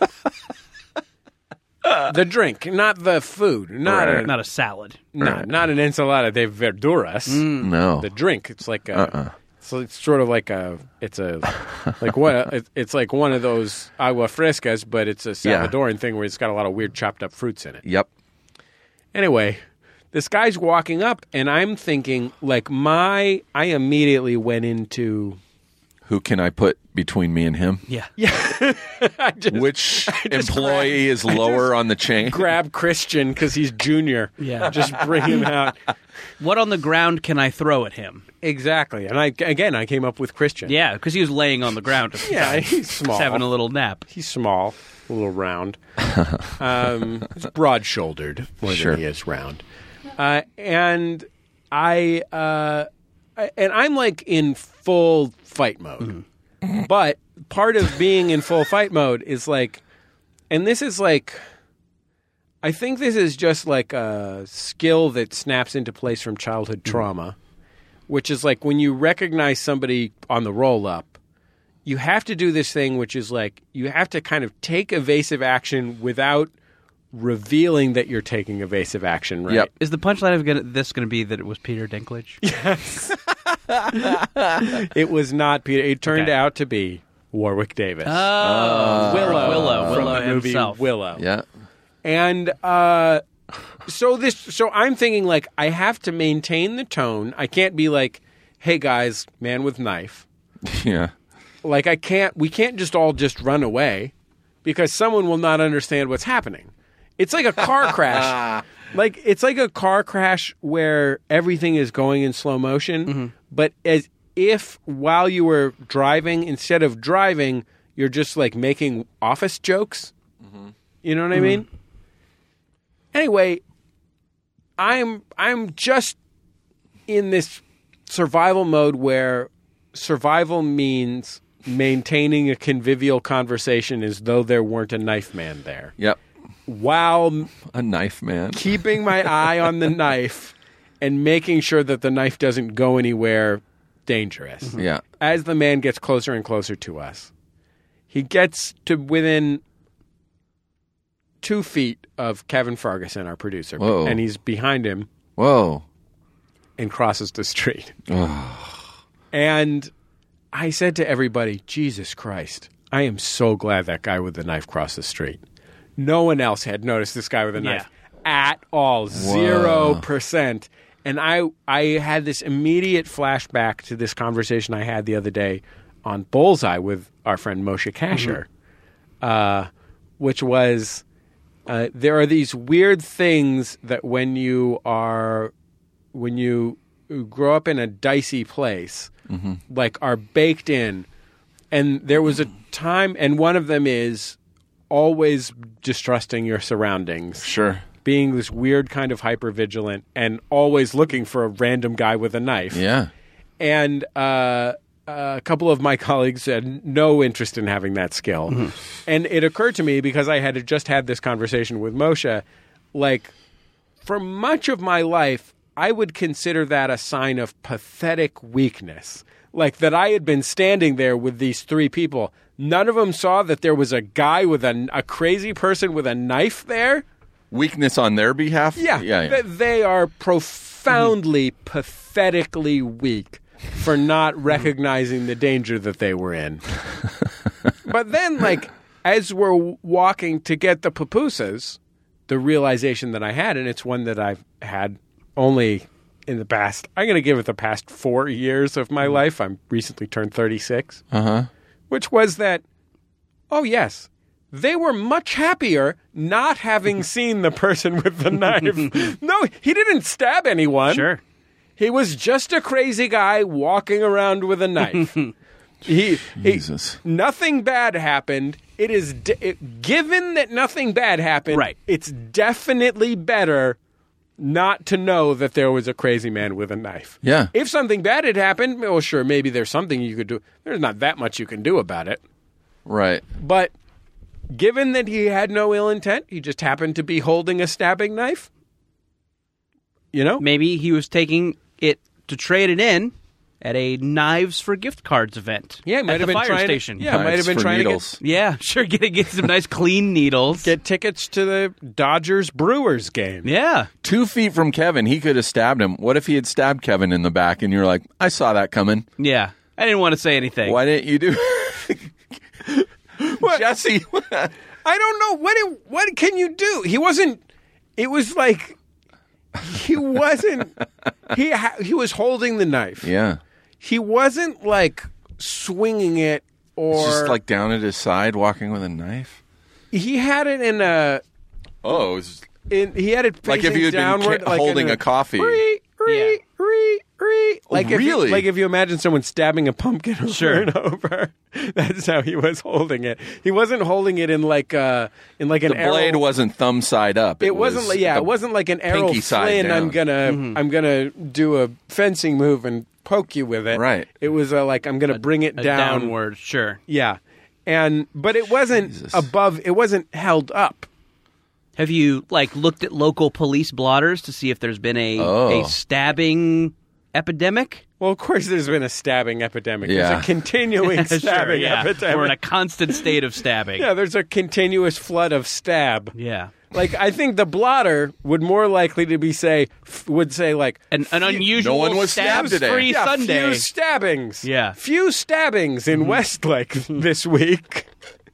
the drink, not the food, not Right. a, Not a salad. not, not an ensalada de verduras. No. The drink, it's like a, Uh-uh. so it's sort of like a, it's a, like what, it, it's like one of those agua frescas, but it's a Yeah. Salvadoran thing where it's got a lot of weird chopped up fruits in it. Yep. Anyway, this guy's walking up, and I'm thinking, like, my, I immediately went into, Who can I put between me and him? Yeah. I just Which just employee is lower on the chain? grab Christian because he's junior. Yeah. Just bring him out. What on the ground can I throw at him? Exactly. And I, again, I came up with Christian. Yeah, because he was laying on the ground. Yeah, he's small. He's having a little nap. He's small, a little round. Um, he's broad-shouldered more Sure. than he is round. Uh, and I, uh, I, and I'm like in full fight mode. But part of being in full fight mode is like, and this is like, I think this is just like a skill that snaps into place from childhood trauma, which is like when you recognize somebody on the roll up, you have to do this thing, which is like you have to kind of take evasive action without revealing that you're taking evasive action, right? Yep. Is the punchline of gonna, this going to be that it was Peter Dinklage? It was not Peter. It turned Okay. out to be Warwick Davis. Oh, Willow. Willow, from Willow the movie himself. Willow. Yeah. And uh, so this, so I'm thinking like I have to maintain the tone. I can't be like, "Hey guys, man with knife." Yeah. Like I can't. We can't just all just run away because someone will not understand what's happening. It's like a car crash. Like it's like a car crash where everything is going in slow motion, Mm-hmm. but as if while you were driving, instead of driving, you're just like making office jokes. You know what I mean? Anyway, I'm I'm just in this survival mode where survival means maintaining a convivial conversation as though there weren't a knife man there, Yep. while A knife man. keeping my eye on the knife and making sure that the knife doesn't go anywhere dangerous. Yeah. As the man gets closer and closer to us, he gets to within two feet of Kevin Ferguson, our producer, Whoa. and he's behind him Whoa. and crosses the street. And I said to everybody, Jesus Christ, I am so glad that guy with the knife crossed the street. No one else had noticed this guy with a knife. at all, zero percent. And I I had this immediate flashback to this conversation I had the other day on Bullseye with our friend Moshe Kasher, mm-hmm. uh, which was uh, there are these weird things that when you are when you grow up in a dicey place, mm-hmm. like are baked in. And there was a time, and one of them is always distrusting your surroundings. Sure. Being this weird kind of hypervigilant and always looking for a random guy with a knife. Yeah. And uh, a couple of my colleagues had no interest in having that skill. Mm-hmm. And it occurred to me, because I had just had this conversation with Moshe, like, for much of my life, I would consider that a sign of pathetic weakness. Like, that I had been standing there with these three people. None of them saw that there was a guy with a, a crazy person with a knife there. Weakness on their behalf? Yeah. yeah, yeah. That they are profoundly, mm-hmm. pathetically weak for not recognizing the danger that they were in. But then, like, as we're walking to get the pupusas, the realization that I had, and it's one that I've had only in the past, I'm going to give it the past four years of my life. I'm recently turned thirty-six. Uh-huh. Which was that, oh, yes, they were much happier not having seen the person with the knife. No, he didn't stab anyone. Sure. He was just a crazy guy walking around with a knife. he, Jesus. He, nothing bad happened. It is de- it, given that nothing bad happened, right. It's definitely better not to know that there was a crazy man with a knife. Yeah. If something bad had happened, well, sure, maybe there's something you could do. There's not that much you can do about it. Right. But given that he had no ill intent, he just happened to be holding a stabbing knife, you know? Maybe he was taking it to trade it in at a Knives for Gift Cards event. Yeah, might at have the been fire trying station. To, yeah, might have been for trying needles. to get, yeah, sure. Get get some nice clean needles. get tickets to the Dodgers Brewers game. Yeah. Two feet from Kevin, he could have stabbed him. What if he had stabbed Kevin in the back and you're like, I saw that coming. Yeah. I didn't want to say anything. Why didn't you do Jesse? I don't know. What it, what can you do? He wasn't. It was like he wasn't. he ha, he was holding the knife. Yeah. He wasn't like swinging it or Just like down at his side, walking with a knife. He had it in a. Oh, it was In, he had it facing like if you had downward, been ca- like holding in a coffee. Ree, ree, Yeah. ree, ree. Like if really? You, like if you imagine someone stabbing a pumpkin over Sure. and over, that's how he was holding it. He wasn't holding it in like uh in like an The blade arrow. wasn't thumb side up. It, It wasn't was like yeah, the it wasn't like an arrow pinky side Flynn. down. I'm gonna Mm-hmm. I'm gonna do a fencing move and poke you with it. Right. It was uh, like I'm gonna bring it A down. downward, sure. Yeah, and but it wasn't Jesus. above. It wasn't held up. Have you like looked at local police blotters to see if there's been a Oh. a stabbing epidemic? Well, of course, there's been a stabbing epidemic. Yeah. There's a continuing Sure, stabbing yeah. epidemic. We're in a constant state of stabbing. Yeah, there's a continuous flood of stab. Yeah. Like I think the blotter would more likely to be say f- would say like An, an unusual No one was stabbed today. stabs-free yeah, Sunday. few stabbings. Yeah. few stabbings in Westlake this week.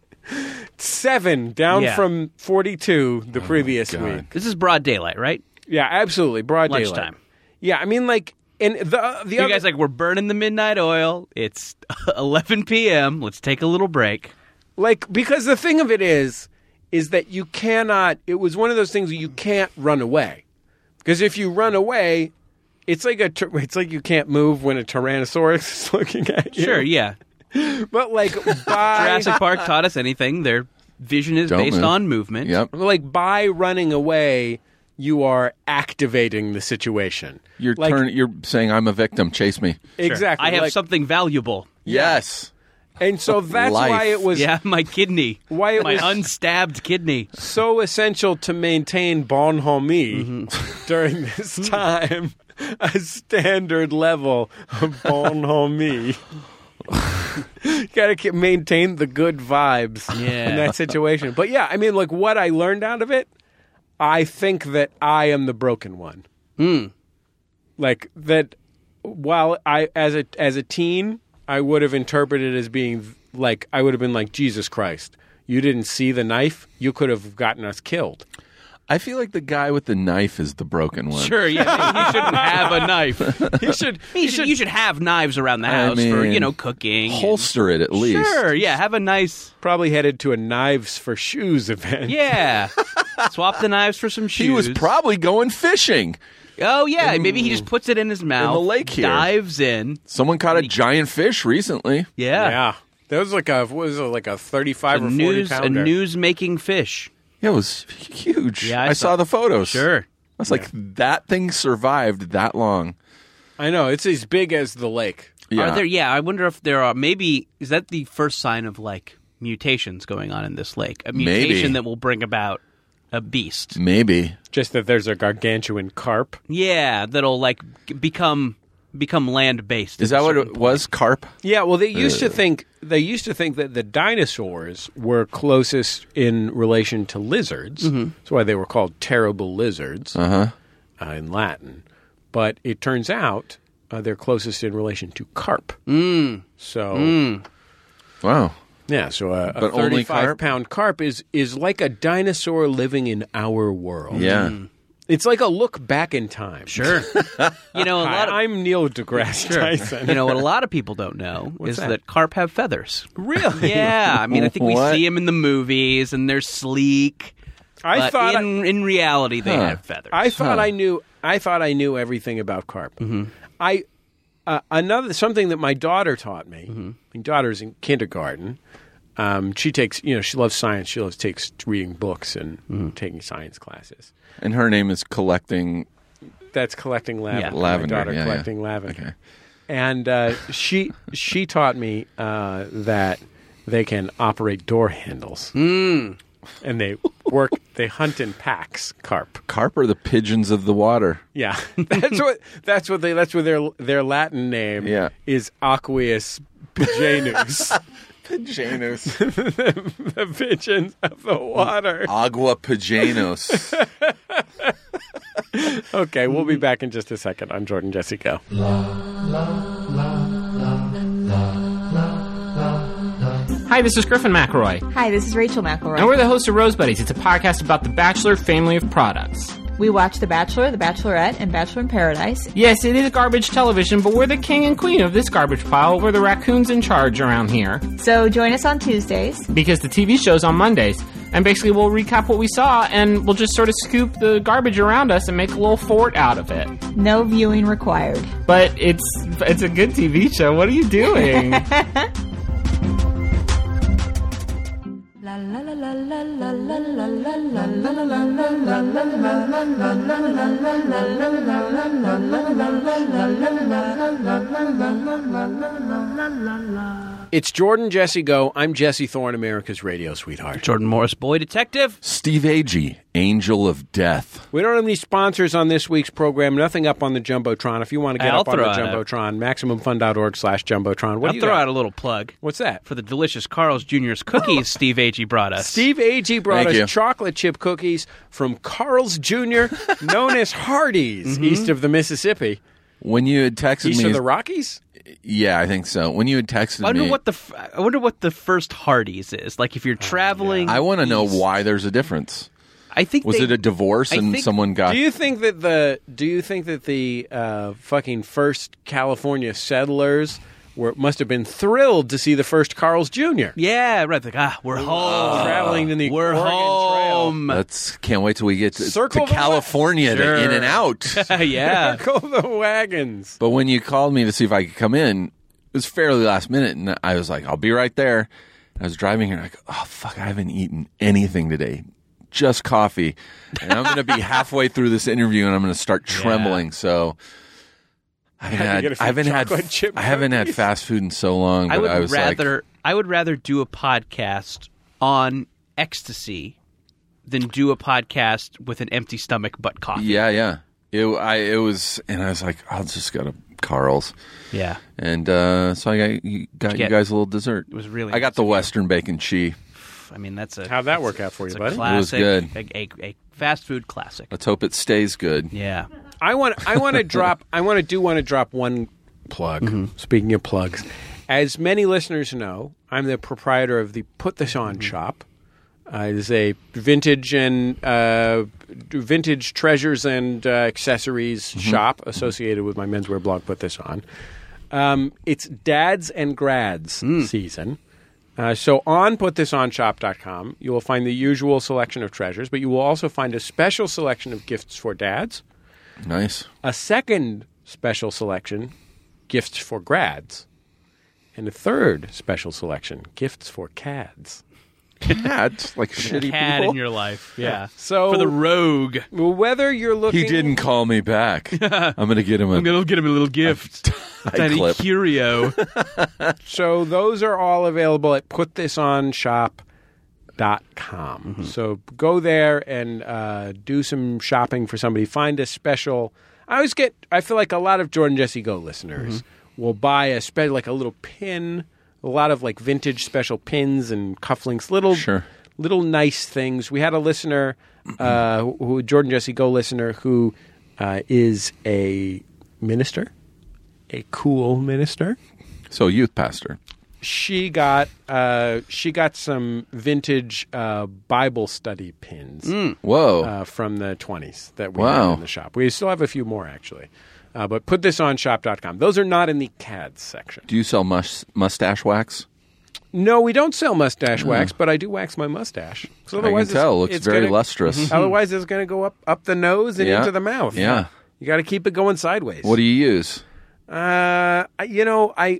Seven down Yeah. from forty-two the previous God. week. This is broad daylight, right? Yeah, absolutely broad daylight. Lunchtime. Yeah, I mean like and the uh, the You other, guys like we're burning the midnight oil. It's eleven p.m. Let's take a little break. Like, because the thing of it is, is that you cannot, it was one of those things where you can't run away. Because if you run away, it's like a, ty- it's like you can't move when a Tyrannosaurus is looking at you. Sure, yeah. But like, by, Jurassic Park taught us anything. Their vision is Don't based move. on movement. Yep. like by running away, you are activating the situation. You're like, turn. You're saying I'm a victim. Chase me. Exactly. I have like- something valuable. Yes. And so that's Life. why it was Yeah, my kidney. Why it my was- unstabbed kidney. so essential to maintain bonhomie Mm-hmm. during this time, a standard level of bonhomie. Got to maintain the good vibes Yeah. in that situation. But yeah, I mean, like what I learned out of it, I think that I am the broken one. Mm. Like that, while I as a as a teen, I would have interpreted it as being like I would have been like Jesus Christ. You didn't see the knife. You could have gotten us killed. I feel like the guy with the knife is the broken one. Sure, yeah, maybe he shouldn't have a knife. You should. You should, you should have knives around the house I for, mean, you know, cooking. and- Holster it at least. Sure, yeah, have a nice... Probably headed to a knives for shoes event. Yeah. Swap the knives for some shoes. He was probably going fishing. Oh, yeah, maybe he just puts it in his mouth. the lake here. Dives in. Someone caught a giant fish recently. Yeah. Yeah. That was like a what was it, like a thirty-five A or forty news, a pounder. news-making fish. Yeah, it was huge. Yeah, I I, saw- saw the photos. Sure. I was like, that thing survived that long. I know it's as big as the lake. Yeah. Are there, yeah, I wonder if there are, maybe, is that the first sign of, like, mutations going on in this lake? A mutation Maybe. that will bring about a beast. Maybe. Just that there's a gargantuan carp. Yeah, that'll, like, g- become become land-based. Is at that a what certain it was? Carp? Yeah, well, they used Uh. to think they used to think that the dinosaurs were closest in relation to lizards. Mm-hmm. That's why they were called terrible lizards Uh-huh. uh, in Latin. But it turns out uh, they're closest in relation to carp. Mm. So, Wow. yeah, so a, a But only thirty-five carp? pound carp is is like a dinosaur living in our world. Yeah. It's like a look back in time. Sure. You know, a Hi, lot of... I'm Neil deGrasse Tyson. You know, what a lot of people don't know is that? that? carp have feathers. Really? Yeah, I mean, I think we What? see them in the movies, and they're sleek. I but thought I- in, in reality, they Huh. have feathers. I thought Huh. I knew. I thought I knew everything about carp. I uh, another something that my daughter taught me. My daughter's in kindergarten. Um, she takes, you know, she loves science. She loves takes reading books and taking science classes. And her name is Collecting That's collecting lavender. Yeah. Lavender. My daughter yeah, collecting yeah. lavender. Okay. And uh, she she taught me uh, that they can operate door handles. Mm. And they work. They hunt in packs. Carp. Carp are the pigeons of the water. Yeah, that's what that's what they that's what their their Latin name Yeah. is. Aqueous pigenus, Pigenos. the pigeons of the water. Agua pigenos. Okay, we'll be back in just a second on Jordan Jesse Go. Hi, this is Griffin McElroy, Hi, this is Rachel McElroy. and we're the hosts of Rose Buddies. It's a podcast about the Bachelor family of products. We watch The Bachelor, The Bachelorette, and Bachelor in Paradise. Yes, it is garbage television, but we're the king and queen of this garbage pile. We're the raccoons in charge around here. So join us on Tuesdays. Because the T V show's on Mondays. And basically we'll recap what we saw, and we'll just sort of scoop the garbage around us and make a little fort out of it. No viewing required. But it's it's a good T V show. What are you doing? La la la la la la la la la la It's Jordan Jesse Go. I'm Jesse Thorne, America's radio sweetheart. Jordan Morris, boy detective. Steve Agee, Angel of Death. We don't have any sponsors on this week's program. Nothing up on the Jumbotron. If you want to get I'll up on the throw it out. Jumbotron, maximumfun.org slash Jumbotron. What I'll do you throw got? out a little plug What's that? for the delicious Carl's Junior's cookies Steve Agee brought us. Steve Agee brought Thank us you. chocolate chip cookies from Carl's Junior, known as Hardee's, Mm-hmm. east of the Mississippi. When you had texted East me, of the Rockies? yeah, I think so. When you had texted I wonder me, what the f- I wonder what the first Hardee's is. Like if you're traveling, I want to know east- why there's a difference. I think Was they- it a divorce I and think- someone got? Do you think that the Do you think that the uh, fucking first California settlers were must have been thrilled to see the first Carl's Junior Yeah, right. Like ah, we're home. traveling in the we're Oregon home. Let's can't wait till we get to, Circle to the California Sure. to In and Out. yeah. Circle the wagons. But when you called me to see if I could come in, it was fairly last minute, and I was like, "I'll be right there." I was driving here, like, "Oh fuck, I haven't eaten anything today, just coffee," and I'm going to be halfway through this interview, and I'm going to start trembling. So I haven't Had to had, get a few I haven't had, chocolate chip I haven't had cookies. fast food in so long. But I would I was rather like, I would rather do a podcast on ecstasy than do a podcast with an empty stomach but coffee. "Yeah, yeah." It, I, it was, and I was like, "I'll just go to Carl's." Yeah. And uh, so I got, you, got you get? guys a little dessert. It was really I got nice the of you. Western bacon cheese. I mean, that's a How'd that work out for you, it's a buddy? classic, It was A, a, a fast food classic. Let's hope it stays good. Yeah. I want I want to drop I want to do want to drop one plug. Mm-hmm. Speaking of plugs, as many listeners know, I'm the proprietor of the Put This On shop. Uh, it is a vintage and uh, vintage treasures and uh, accessories Mm-hmm. shop associated with my menswear blog. Put this on. Um, it's Dads and Grads Mm. season. Uh, so on put this on shop dot com, you will find the usual selection of treasures, but you will also find a special selection of gifts for dads, Nice. a second special selection, gifts for grads, and a third special selection, gifts for cads. Cats, like shitty Cat people. in your life. Yeah. So For the rogue. whether you're looking, He didn't call me back. I'm going to get him a I'm going to get him a little gift. tie Tiny clip. curio. So those are all available at put this on shop dot com. Mm-hmm. So go there and uh, do some shopping for somebody. Find a special. I always get. I feel like a lot of Jordan Jesse Go listeners Mm-hmm. will buy a spe- like a little pin, a lot of like vintage special pins and cufflinks, little Sure. little nice things. We had a listener, uh, who, who Jordan Jesse Go listener, who uh, is a minister, a cool minister. So, youth pastor. She got uh, she got some vintage uh, Bible study pins Whoa. uh, from the twenties that we Wow. have in the shop. We still have a few more actually, uh, but put this on shop dot com. Those are not in the C A D section. Do you sell mus- mustache wax? No, we don't sell mustache wax, but I do wax my mustache. So I can otherwise tell. it's, Looks it's very gonna, lustrous. Otherwise, it's going to go up up the nose and Yeah. into the mouth. Yeah. You got to keep it going sideways. What do you use? Uh, I- you know, I.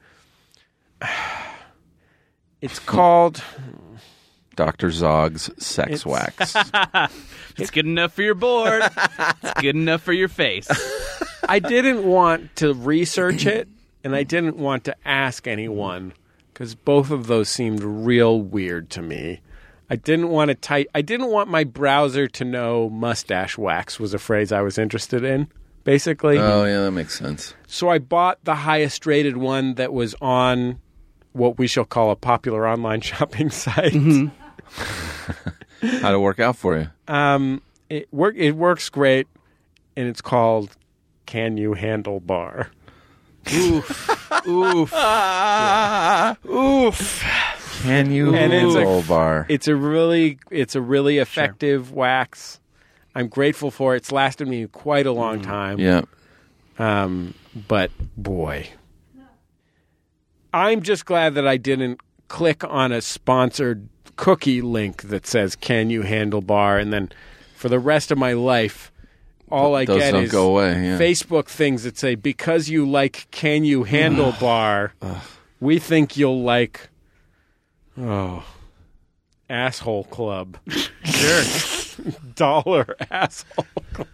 It's called. Doctor Zog's sex It's- wax. It's good enough for your board. It's good enough for your face. I didn't want to research it, and I didn't want to ask anyone because both of those seemed real weird to me. I didn't want to type. I didn't want my browser to know mustache wax was a phrase I was interested in. Basically, Oh, yeah, that makes sense. so I bought the highest rated one that was on what we shall call a popular online shopping site. How'd it work out for you? Um, it work. It works great, and it's called "Can You Handle Bar." Oof. Oof. Oof. Can you And it's a- handle bar? It's a really, it's a really effective wax. I'm grateful for it. It's lasted me quite a long time. Yeah. Um, but boy, I'm just glad that I didn't click on a sponsored cookie link that says "Can you handle bar?" and then for the rest of my life, all I Those get don't is go away, yeah. Facebook things that say because you like "Can you handle bar?" we think you'll like oh asshole club. Sure, dollar asshole.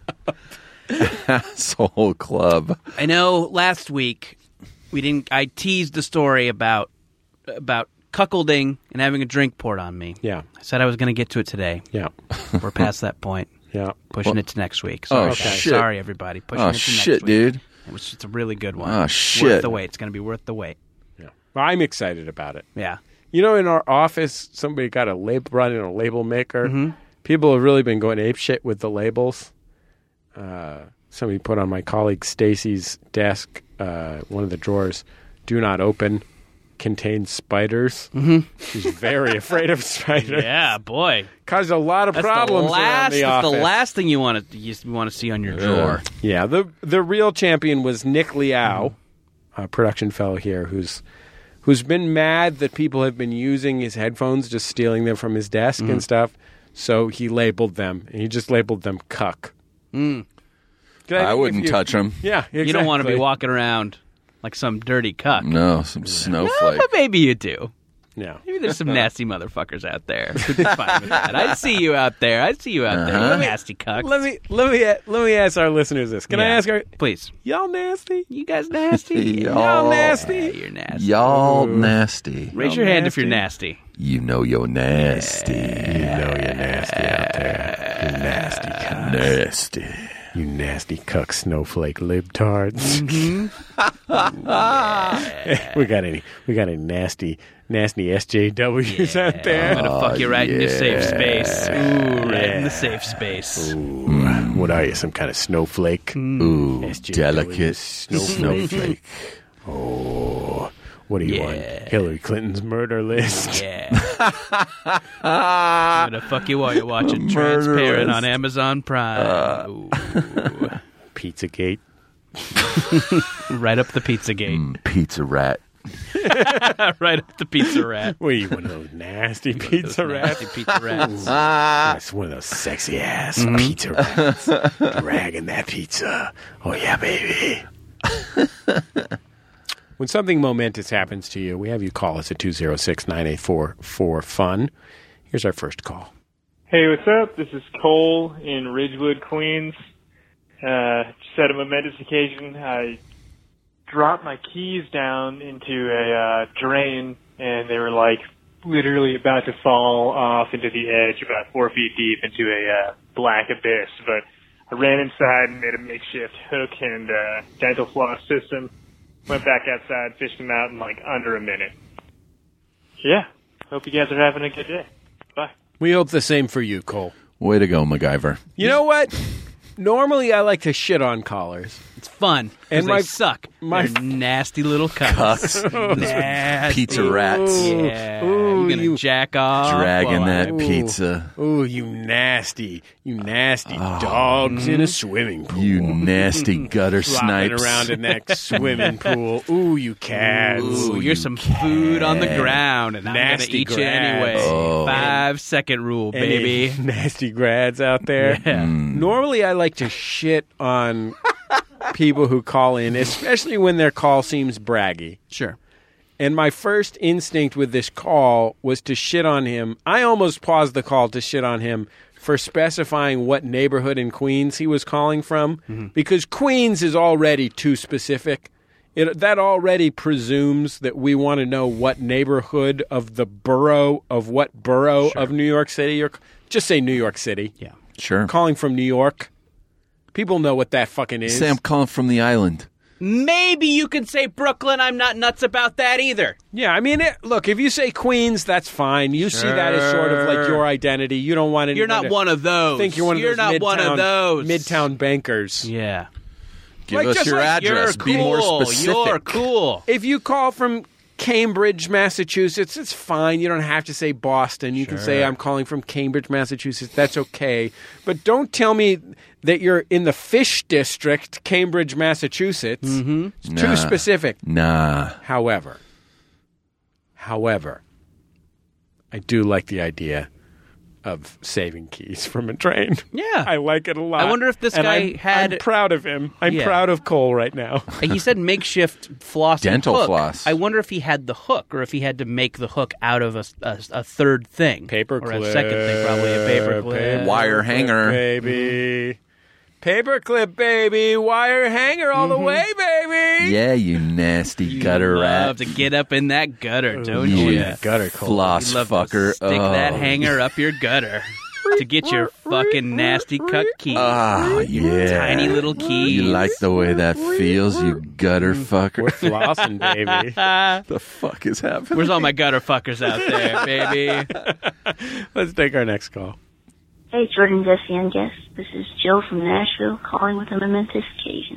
Soul Club. I know last week we didn't. I teased the story about about cuckolding and having a drink poured on me. Yeah, I said I was going to get to it today. yeah, We're past that point. yeah. Pushing it to next week. Sorry, Oh, guys. shit. Sorry, everybody. Pushing Oh, it to shit, next week. dude. It was just a really good one. Oh, Worth shit. the wait. It's going to be worth the wait. Yeah. Well, I'm excited about it. Yeah. You know, in our office, somebody got a label, brought in a label maker. Mm-hmm. People have really been going ape shit with the labels. Uh, somebody put on my colleague Stacy's desk, uh, one of the drawers, "Do not open, contains spiders." Mm-hmm. She's very afraid of spiders. Yeah, boy. Caused a lot of That's problems the last. around the that's office. the last thing you want to you want to see on your drawer. Yeah, the the real champion was Nick Liao, a production fellow here, who's who's been mad that people have been using his headphones, just stealing them from his desk and stuff. So he labeled them, and he just labeled them "cuck." Mm. I wouldn't touch them. Yeah, exactly. You don't want to be walking around like some dirty cuck. No, some No, snowflake. but maybe you do. Yeah. Maybe there's some nasty motherfuckers out there. Who'd be fine with that. I see you out there. I see you out there. Uh-huh. You nasty cucks. Let me let me let me ask our listeners this. Can I Yeah. ask our Please. y'all nasty? You guys nasty? Y'all Y'all Yeah, nasty? you're nasty. Y'all nasty. Raise Y'all your hand if you're nasty? nasty. You know you're nasty. You know you're nasty out there. You nasty cuck. Nasty. You nasty cuck snowflake libtards. we got any we got any nasty nasty S J Ws out I'm there? gonna fuck you right in your safe space. Ooh, right in Yeah. the safe space. Ooh, what are you, some kind of snowflake? Ooh, S J W delicate snowflake. snowflake. Oh, What do you Yeah. want? Hillary Clinton's murder list. Yeah. I'm gonna fuck you while you're watching Transparent on Amazon Prime. Ooh. Pizzagate. Right up the pizza gate. Mm, pizza rat. Right up the pizza rat. What are you, one of those nasty pizza Those rats? nasty pizza rats. That's one of those sexy ass Mm-hmm. pizza rats. Dragging that pizza. Oh, yeah, baby. When something momentous happens to you, we have you call us at two oh six, nine eight four, four, F U N. Here's our first call. Hey, what's up? This is Cole in Ridgewood, Queens. Uh, just had a momentous occasion. I dropped my keys down into a uh, drain, and they were like literally about to fall off into the edge, about four feet deep, into a uh, black abyss. But I ran inside and made a makeshift hook and uh, dental floss system. Went back outside, fished them out in like under a minute. Yeah. Hope you guys are having a good day. Bye. We hope the same for you, Cole. Way to go, MacGyver. You know what? Normally, I like to shit on callers. It's fun. And And my- they suck. my- They're nasty little cunts. Cucks. Nasty. Pizza rats. Yeah. Ooh, you gonna you- jack off? Dragging Well, that Ooh. pizza. Ooh, you nasty, you nasty dogs in a swimming pool. You nasty gutter Flopping snipes. around in that swimming pool. Ooh, you cats. Ooh, you you're some food on the ground, and I'm Nasty gonna eat you grads. anyway. Oh. Five second rule, Any baby. nasty grads out there. Yeah. Normally, I like to shit on people who call in, especially when their call seems braggy. Sure. And my first instinct with this call was to shit on him. I almost paused the call to shit on him for specifying what neighborhood in Queens he was calling from, Mm-hmm. because Queens is already too specific. It, that already presumes that we want to know what neighborhood of the borough of what borough of New York City you're. Just say New York City. Yeah. Sure. Calling from New York. People know what that fucking is. Say I'm calling from the island. Maybe you could say Brooklyn. I'm not nuts about that either. Yeah, I mean, it, look, if you say Queens, that's fine. You see that as sort of like your identity. You don't want anyone You're not to one of those. think you're one of You're those not midtown, one of those. midtown bankers. Yeah. Give Like, us just your like address. You're Be cool. more specific. You're cool. If you call from Cambridge, Massachusetts, it's fine. You don't have to say Boston. You can say I'm calling from Cambridge, Massachusetts. That's okay. But don't tell me that you're in the Fish District, Cambridge, Massachusetts. Mm-hmm. It's Nah. too specific. Nah. However, however, I do like the idea of saving keys from a train. Yeah. I like it a lot. I wonder if this And guy I'm, had- I'm proud of him. I'm Yeah. proud of Cole right now. He said makeshift floss and Dental hook. floss. I wonder if he had the hook or if he had to make the hook out of a, a, a third thing. Paper or clip. a second thing, probably a paper clip. Paper Wire clip, hanger. baby. Paper clip, baby. Wire hanger all the way, baby. Yeah, you nasty You gutter love rat. to get up in that gutter, don't Yeah. you? Gutter Cole. Floss You love fucker. to stick oh. that hanger up your gutter to get your fucking nasty cut keys. Ah, yeah. Tiny little keys. You like the way that feels, you gutter fucker? We're flossing, baby. the fuck is happening? Where's all my gutter fuckers out there, baby? Let's take our next call. Hey, Jordan, Jesse, and Guest. This is Jill from Nashville calling with a momentous occasion.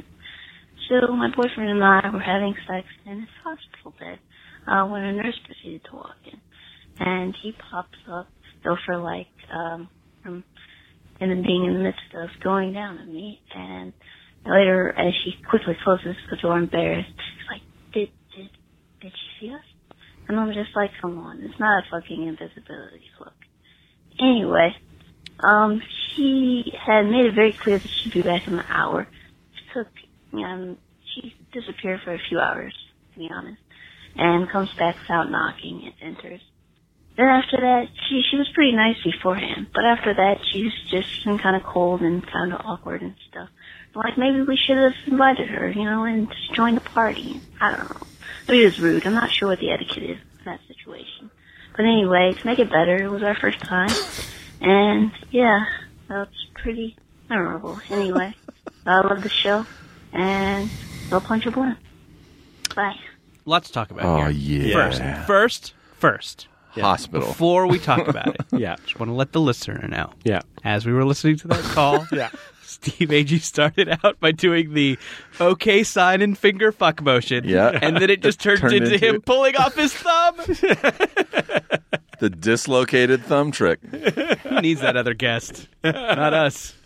So, my boyfriend and I were having sex in his hospital bed uh, when a nurse proceeded to walk in. And he pops up, though for like, um, from in the being in the midst of going down on me. And later, as she quickly closes the door embarrassed, she's like, did, did, did she see us? And I'm just like, come on, it's not a fucking invisibility cloak. Anyway, Um, she had made it very clear that she'd be back in an hour. She took, um, she disappeared for a few hours, to be honest, and comes back without knocking and enters. Then after that, she she was pretty nice beforehand, but after that, she's just been kind of cold and kind of awkward and stuff. Like, maybe we should have invited her, you know, and just joined the party. I don't know. Maybe it was rude. I'm not sure what the etiquette is in that situation. But anyway, to make it better, it was our first time. And, yeah, that's pretty memorable. Anyway, I love the show, and go punch a blunt. Bye. Lots to talk about Oh, here. yeah. First, first, first. Hospital. Before we talk about it, Yeah. just want to let the listener know. Yeah. As we were listening to that call, Yeah. Steve Agee started out by doing the okay sign and finger fuck motion. Yeah. And then it just turned, Turned into, into- him pulling off his thumb. The dislocated thumb trick. Who needs that other guest? Not us.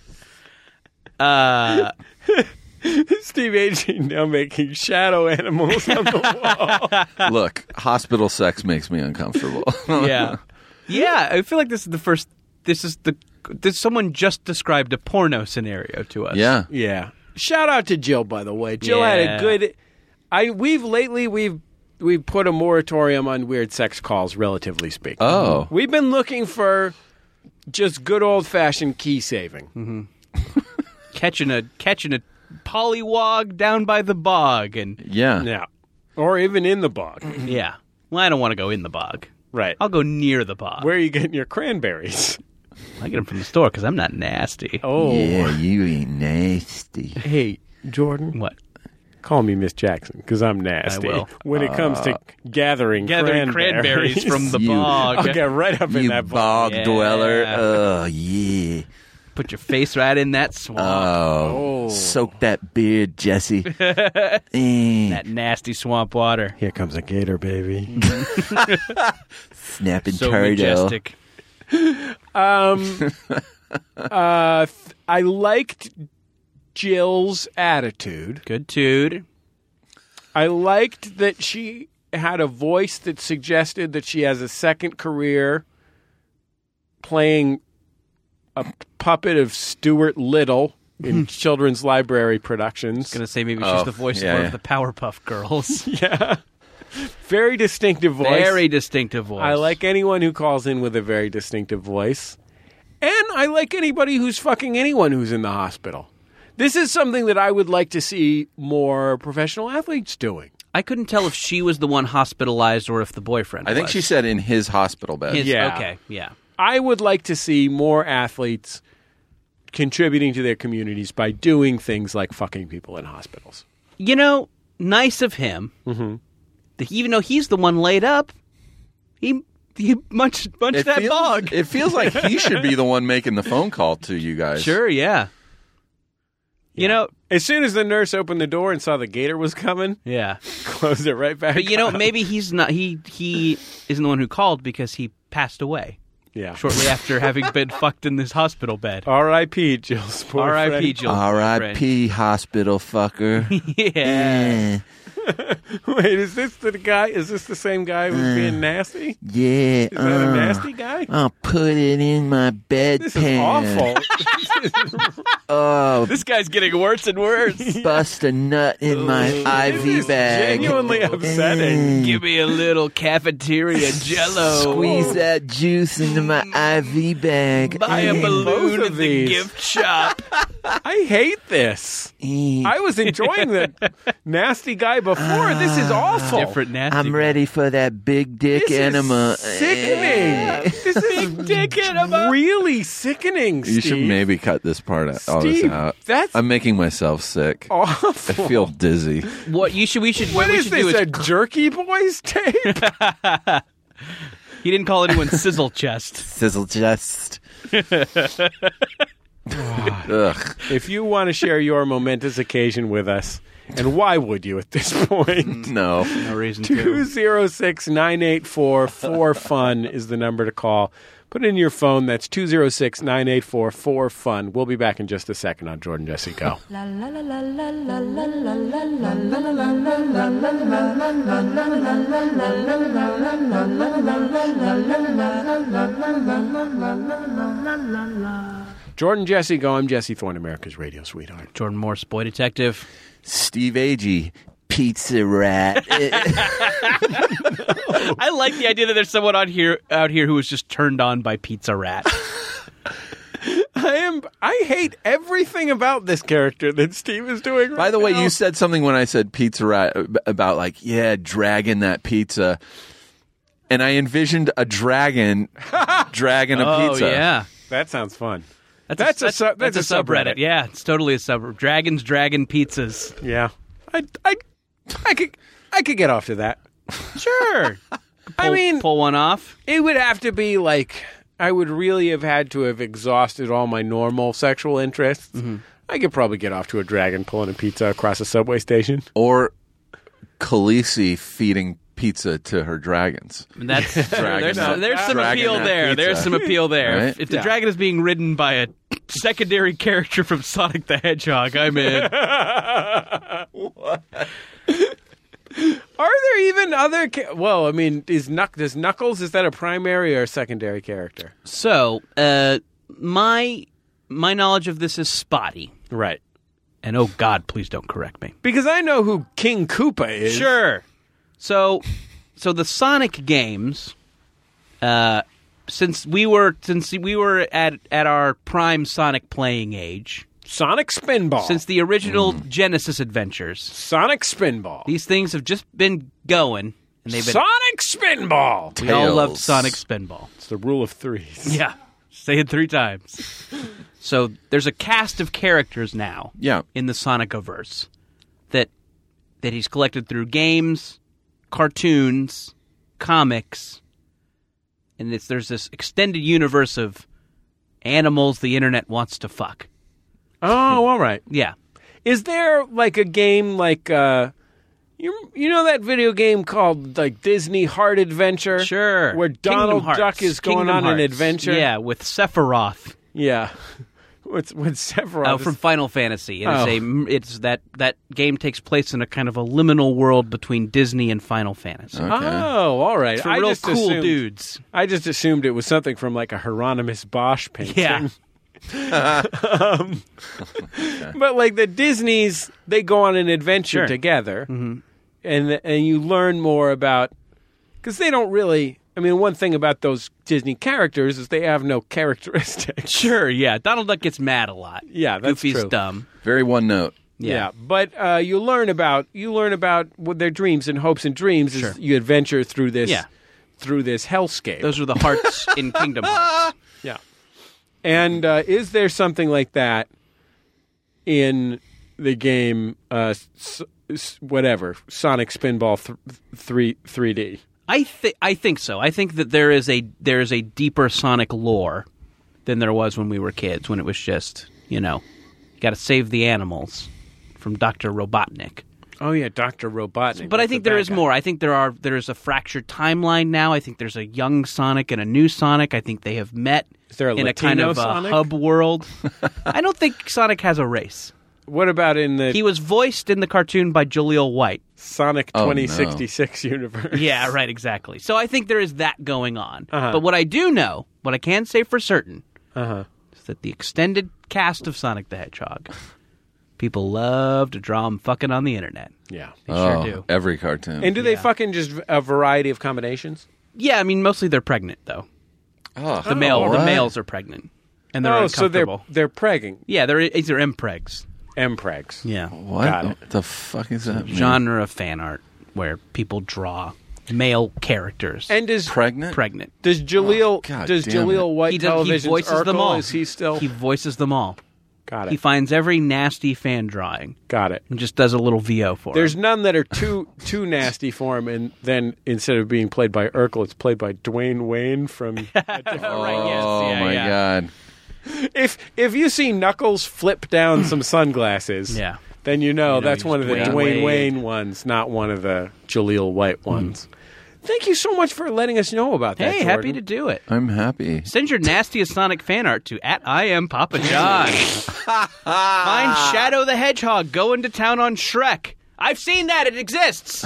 Uh, Steve Agee now making shadow animals on the wall. Look, hospital sex makes me uncomfortable. yeah. Yeah, I feel like this is the first, this is the, this, someone just described a porno scenario to us. Yeah. Yeah. Shout out to Jill, by the way. Jill had Yeah. a good. I we've lately we've we've put a moratorium on weird sex calls, relatively speaking. Oh. We've been looking for just good old fashioned key saving. Mm-hmm. catching a catching a pollywog down by the bog, and Yeah. Yeah. Or even in the bog. yeah. Well, I don't want to go in the bog. Right. I'll go near the bog. Where are you getting your cranberries? I get them from the store because I'm not nasty. Oh. you ain't nasty. Hey, Jordan. What? Call me Miss Jackson because I'm nasty. I will. When it comes to gathering, Gathering cranberries, from the You- bog. I'll get right up in You that bog. bog Yeah. dweller. Oh, yeah. Put your face right in that swamp. Oh. Oh. Soak that beard, Jesse. Eh. that nasty swamp water. Here comes a gator, baby. Snapping So turtle. majestic. Um, uh, th- I liked Jill's attitude. Good dude. I liked that she had a voice that suggested that she has a second career playing a puppet of Stuart Little in children's library productions. Gonna say maybe Oh, she's the voice yeah, of one yeah. of the Powerpuff Girls. Yeah. Very distinctive voice. Very distinctive voice. I like anyone who calls in with a very distinctive voice. And I like anybody who's fucking anyone who's in the hospital. This is something that I would like to see more professional athletes doing. I couldn't tell if she was the one hospitalized or if the boyfriend I think was. she said in his hospital bed. His- Yeah. Okay, yeah. I would like to see more athletes contributing to their communities by doing things like fucking people in hospitals. You know, nice of him. Mm-hmm. That even though he's the one laid up, he he munched, munched It that feels, bog. it feels like he should be the one making the phone call to you guys. Sure, yeah. You know, As soon as the nurse opened the door and saw the gator was coming, yeah. closed it right back But you know, up. maybe he's not. He he isn't the one who called because he passed away Yeah. shortly after having been fucked in this hospital bed. R I P Jill's boyfriend. R I P Jill. R I P hospital fucker. Yeah. Wait, is this the guy? Is this the same guy who's being nasty? Yeah. Is that a nasty guy? I'll put it in my bedpan. This is awful. Oh, This guy's getting worse and worse. bust a nut in my I V is bag. genuinely upsetting. Give me a little cafeteria jello. Squeeze that juice into my I V bag. Buy a Both balloon of at the these. gift shop. I hate this. I was enjoying the nasty guy before. This is awful. Different nasty. I'm ready for that big dick This enema. is sickening. This is dick enema. really sickening, Steve. You should maybe cut this part out. all this Steve, out. that's I'm making myself sick. awful. I feel dizzy. What you should we should What what we is should this, do is a Jerky Boys tape? he didn't call anyone sizzle chest. Sizzle chest. Ugh. If you want to share your momentous occasion with us, and why would you at this point? No. No reason two to. zero six, nine eight four, four fun is the number to call. Put it in your phone. That's two zero six, nine eight four, four fun. We'll be back in just a second on Jordan Jesse Go. La la la la la la la la la la la la Jordan Jesse Go. I'm Jesse Thorne, America's radio sweetheart. Jordan Morse, boy detective. Steve Agee, pizza rat. I like the idea that there's someone on here out here who was just turned on by Pizza Rat. I am. I hate everything about this character that Steve is doing. Right By the way, now. you said something when I said pizza rat about like, yeah, dragging that pizza. And I envisioned a dragon dragging a Oh pizza. yeah, that sounds fun. that's, That's a that's, sub- that's that's a a subreddit. subreddit. Yeah, it's totally a sub. Dragons, dragon pizzas. Yeah, I, I, I could, I could get off to that. Sure. I Pull- mean, pull one off. it would have to be like I would really have had to have exhausted all my normal sexual interests. I could probably get off to a dragon pulling a pizza across a subway station. Or Khaleesi feeding pizza to her dragons. That's Dragon there's, that- there's some dragon appeal that there. pizza. There's some appeal there. Right? If, if the Yeah. dragon is being ridden by a secondary character from Sonic the Hedgehog, I'm in. Are there even other? Ca- well, I mean, is Knuck- does Knuckles, is that a primary or a secondary character? So, uh, my my knowledge of this is spotty. Right. And oh God, please don't correct me. Because I know who King Koopa is. Sure. So, so the Sonic games, uh, since we were since we were at at our prime Sonic playing age, Sonic Spinball. since the original Genesis adventures, Sonic Spinball. these things have just been going, and they've been. Sonic Spinball. we all loved Tails. Sonic Spinball. It's the rule of threes. Yeah, say it three times. So there's a cast of characters now. Yeah. In the Sonic-averse that that he's collected through games, cartoons, comics, and it's there's this extended universe of animals the internet wants to fuck. Oh, all right. Yeah. Is there like a game like uh you you know that video game called like Disney Heart Adventure? Sure. Where Donald Kingdom Hearts. Duck is going Kingdom on an Hearts. adventure? Yeah, with Sephiroth. Yeah. With with Sephiroth. Oh, from Final Fantasy. It is Oh. a it's that that game takes place in a kind of a liminal world between Disney and Final Fantasy. Okay. Oh, all right. It's for I real just cool assumed, dudes. I just assumed it was something from like a Hieronymus Bosch painting. Yeah. um, but like the Disneys, they go on an adventure Sure. together, and and you learn more about because they don't really. I mean, one thing about those Disney characters is they have no characteristics. Sure, yeah. Donald Duck gets mad a lot. Yeah, that's Goofy's true. dumb. Very one note. Yeah, Yeah. but uh, you learn about you learn about what their dreams and hopes and dreams Sure. as you adventure through this Yeah. through this hellscape. Those are the hearts in Kingdom Hearts. Yeah. And uh, is there something like that in the game, uh, s- s- whatever, Sonic Spinball th- three, 3D? I think I think so. I think that there is a there is a deeper Sonic lore than there was when we were kids, when it was just, you know, you got to save the animals from Doctor Robotnik. Oh, yeah, Doctor Robotnik. But I That's think the there bad is guy. more. I think there are there is a fractured timeline now. I think there's a young Sonic and a new Sonic. I think they have met Is there a in a kind Latino of a Sonic? hub world. I don't think Sonic has a race. What about in the He was voiced in the cartoon by Jaleel White. Sonic Oh, no. twenty sixty-six universe? Yeah, right, exactly. So I think there is that going on. Uh-huh. But what I do know, what I can say for certain, Uh-huh. is that the extended cast of Sonic the Hedgehog, people love to draw them fucking on the internet. Yeah. They Oh, sure do. every cartoon. And do they Yeah. fucking just a variety of combinations? Yeah, I mean, mostly they're pregnant, though. oh, The male, the what? males are pregnant. And they're Oh, so they're uncomfortable. they're pregging. Yeah, they're, these are M-pregs. M-pregs. Yeah. What Got it. the fuck is that? mean? Genre of fan art where people draw male characters And does Pregnant? pregnant. does Jaleel God does damn Jaleel it. White He, does, he Television's voices Urkel, them all. is he still He voices them all. got He it? finds every nasty fan drawing Got it. and just does a little V O for There's him. none that are too too nasty for him, and then instead of being played by Urkel, it's played by Dwayne Wayne from. Oh, right, yes. Oh yeah, my yeah. god! if if you see Knuckles flip down some sunglasses, Yeah. then you know, You know that's he's one of the Dwayne Dwayne Wade. Wayne ones, not one of the Jaleel White ones. Thank you so much for letting us know about that. Hey, happy Jordan. to do it. I'm happy. Send your nastiest Sonic fan art to at I am Papa John. Find Shadow the Hedgehog going to town on Shrek. I've seen that. It exists.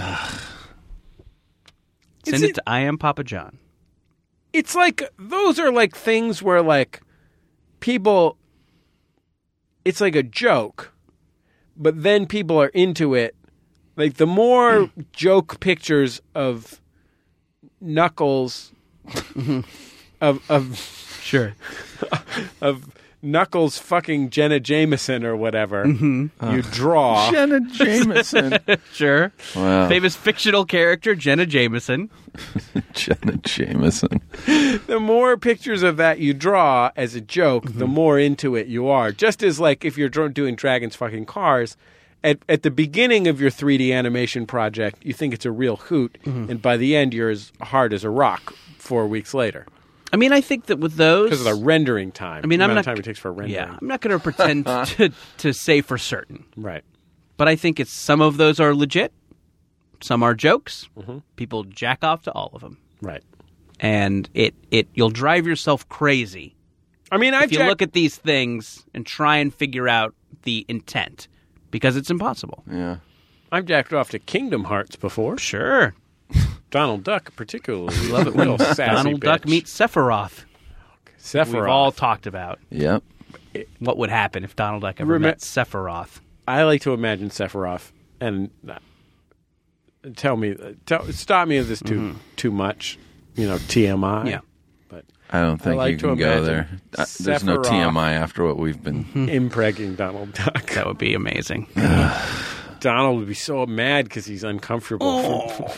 Send Is it, it- to I am Papa John. It's like those are like things where like people. It's like a joke, but then people are into it. Like the more joke pictures of Knuckles, of of Sure. of Knuckles fucking Jenna Jameson or whatever you draw. Jenna Jameson. Sure. Wow. Famous fictional character, Jenna Jameson. Jenna Jameson. The more pictures of that you draw as a joke, the more into it you are. Just as like if you're dr- doing Dragons fucking cars, at at the beginning of your three D animation project, you think it's a real hoot, and by the end you're as hard as a rock four weeks later. I mean, I think that with those... Because of the rendering time. I mean, the I'm amount not... of time it takes for rendering. Yeah, I'm not going to pretend to, to say for certain. Right. But I think it's some of those are legit. Some are jokes. Mm-hmm. People jack off to all of them. Right. And it, it you'll drive yourself crazy. I mean, I if you jack- look at these things and try and figure out the intent, because it's impossible. Yeah. I've jacked off to Kingdom Hearts before. Sure. Donald Duck, particularly. Love it when Real sassy Donald bitch. Duck meets Sephiroth. Sephiroth. We've all talked about Yep. what would happen if Donald Duck ever Rem- met Sephiroth. I like to imagine Sephiroth and uh, tell me, uh, tell, stop me if this too Mm-hmm. too much, you know, T M I. Yeah. But I don't think like you to can go imagine there. Uh, there's no Sephiroth T M I after what we've been. impregnating Donald Duck. That would be amazing. Donald would be so mad because he's uncomfortable. Oh.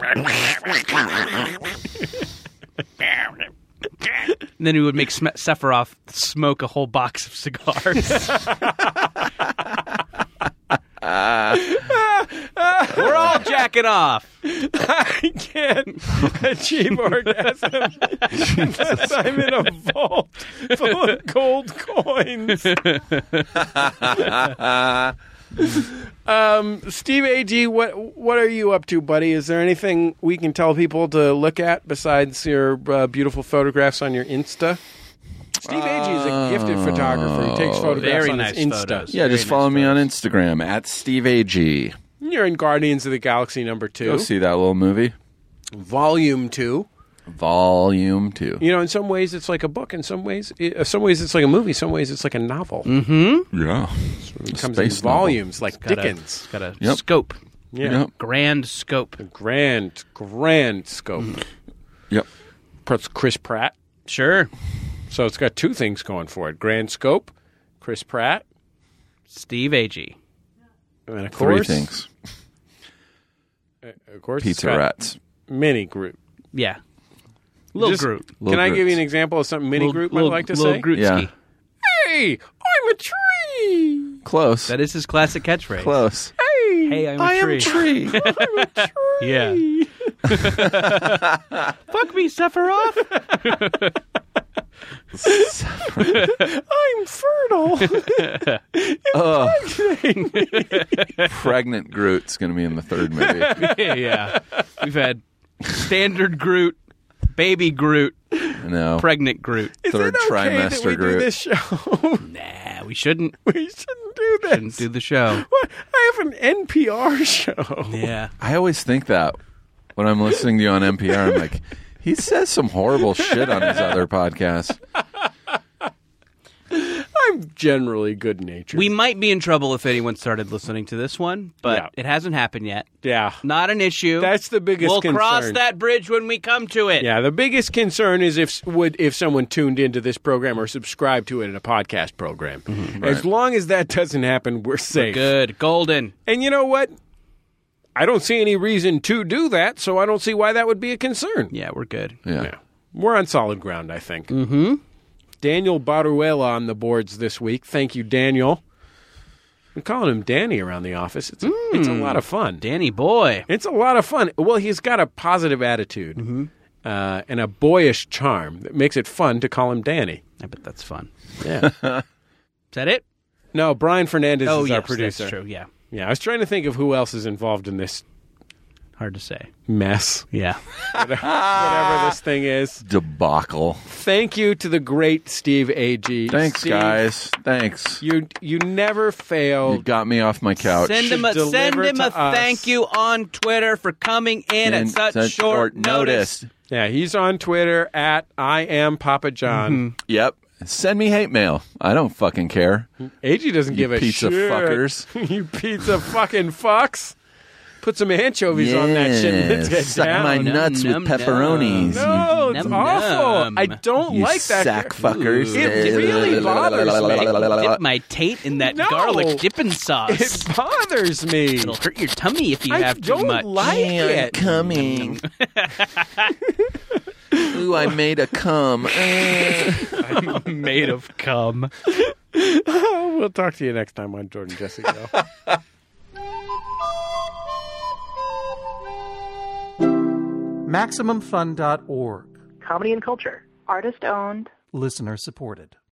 And then he would make Sm- Sephiroth smoke a whole box of cigars. We're all jacking off. I can't achieve orgasm unless I'm in a vault full of gold coins. um, Steve A G, what what are you up to, buddy? Is there anything we can tell people to look at besides your uh, beautiful photographs on your Insta? Steve A G is a gifted photographer. He takes photographs Very on nice his Insta. photos. Yeah, just Very follow nice me on photos. Instagram at Steve A G. You're in Guardians of the Galaxy number two, Go see that little movie. volume two. Volume two. You know, in some ways it's like a book. In some ways, in some ways it's like a movie. Some ways it's like a novel. Mm-hmm. Yeah. It comes Space in volumes, like Got a, Dickens. got a Yep. scope. Yeah, Yep. Grand scope. grand, grand scope. Yep. Plus Chris Pratt. Sure. So it's got two things going for it: grand scope, Chris Pratt, Steve A G. and of Three course, things. uh, of course, Pizza it's got Rats. Mini Groot. Yeah. Little Just- Groot. Can Little I give you Groots. an example of something Mini Little- Groot little- might like to little say? Grootski. Yeah. Hey, I'm a tree. Close. That is his classic catchphrase. Close. Hey, Hey, I'm a I tree. am tree. I'm a tree. Yeah. Fuck me, Sephiroth. I'm fertile. Oh. Pregnant Groot's going to be in the third movie. Yeah. We've had standard Groot, baby Groot, No. pregnant Groot. Is Third it okay trimester that we do Groot. this show? Nah, we shouldn't. We shouldn't do this. Shouldn't do the show. What? I have an N P R show. Yeah. I always think that when I'm listening to you on N P R, I'm like, he says some horrible shit on his other podcasts. I'm generally good natured. We might be in trouble if anyone started listening to this one, but Yeah. it hasn't happened yet. yeah. Not an issue. That's the biggest We'll concern. cross that bridge when we come to it. Yeah, the biggest concern is if would if someone tuned into this program or subscribed to it in a podcast program. As long as that doesn't happen, we're safe. Good. Golden. And you know what? I don't see any reason to do that, so I don't see why that would be a concern. Yeah, we're good. Yeah. Yeah. We're on solid ground, I think. Mm-hmm. Daniel Baruela on the boards this week. Thank you, Daniel. I'm calling him Danny around the office. It's a, it's a lot of fun. Danny boy. It's a lot of fun. Well, he's got a positive attitude uh, and a boyish charm that makes it fun to call him Danny. I bet that's fun. Yeah. Is that it? No, Brian Fernandez oh, is yes, our producer. that's true. Yeah. Yeah, I was trying to think of who else is involved in this Hard to say. mess, Yeah. whatever this thing is. Debacle. Thank you to the great Steve A G. Thanks, Steve, guys. Thanks. You you never You failed. got me off my couch. Send him a, Deliver send him to a us. thank you on Twitter for coming in In at such, short, notice. Yeah, he's on Twitter at I am Papa John. Yep. Send me hate mail. I don't fucking care. A G doesn't You give a pizza shit. fuckers. You pizza fucking fucks. Put some anchovies on that shit and let's get Suck down. my Num, nuts num, with pepperonis. No, it's Num, awful. num. I don't You like that. sack fuckers. It really bothers me. Dip my taint in that No. garlic dipping sauce. It bothers me. It'll hurt your tummy if you I have too don't much. like it. coming. Ooh, I made a cum. I'm made of cum. We'll talk to you next time on Jordan Jesse Go. Maximum Fun dot org. Comedy and culture. Artist owned. Listener supported.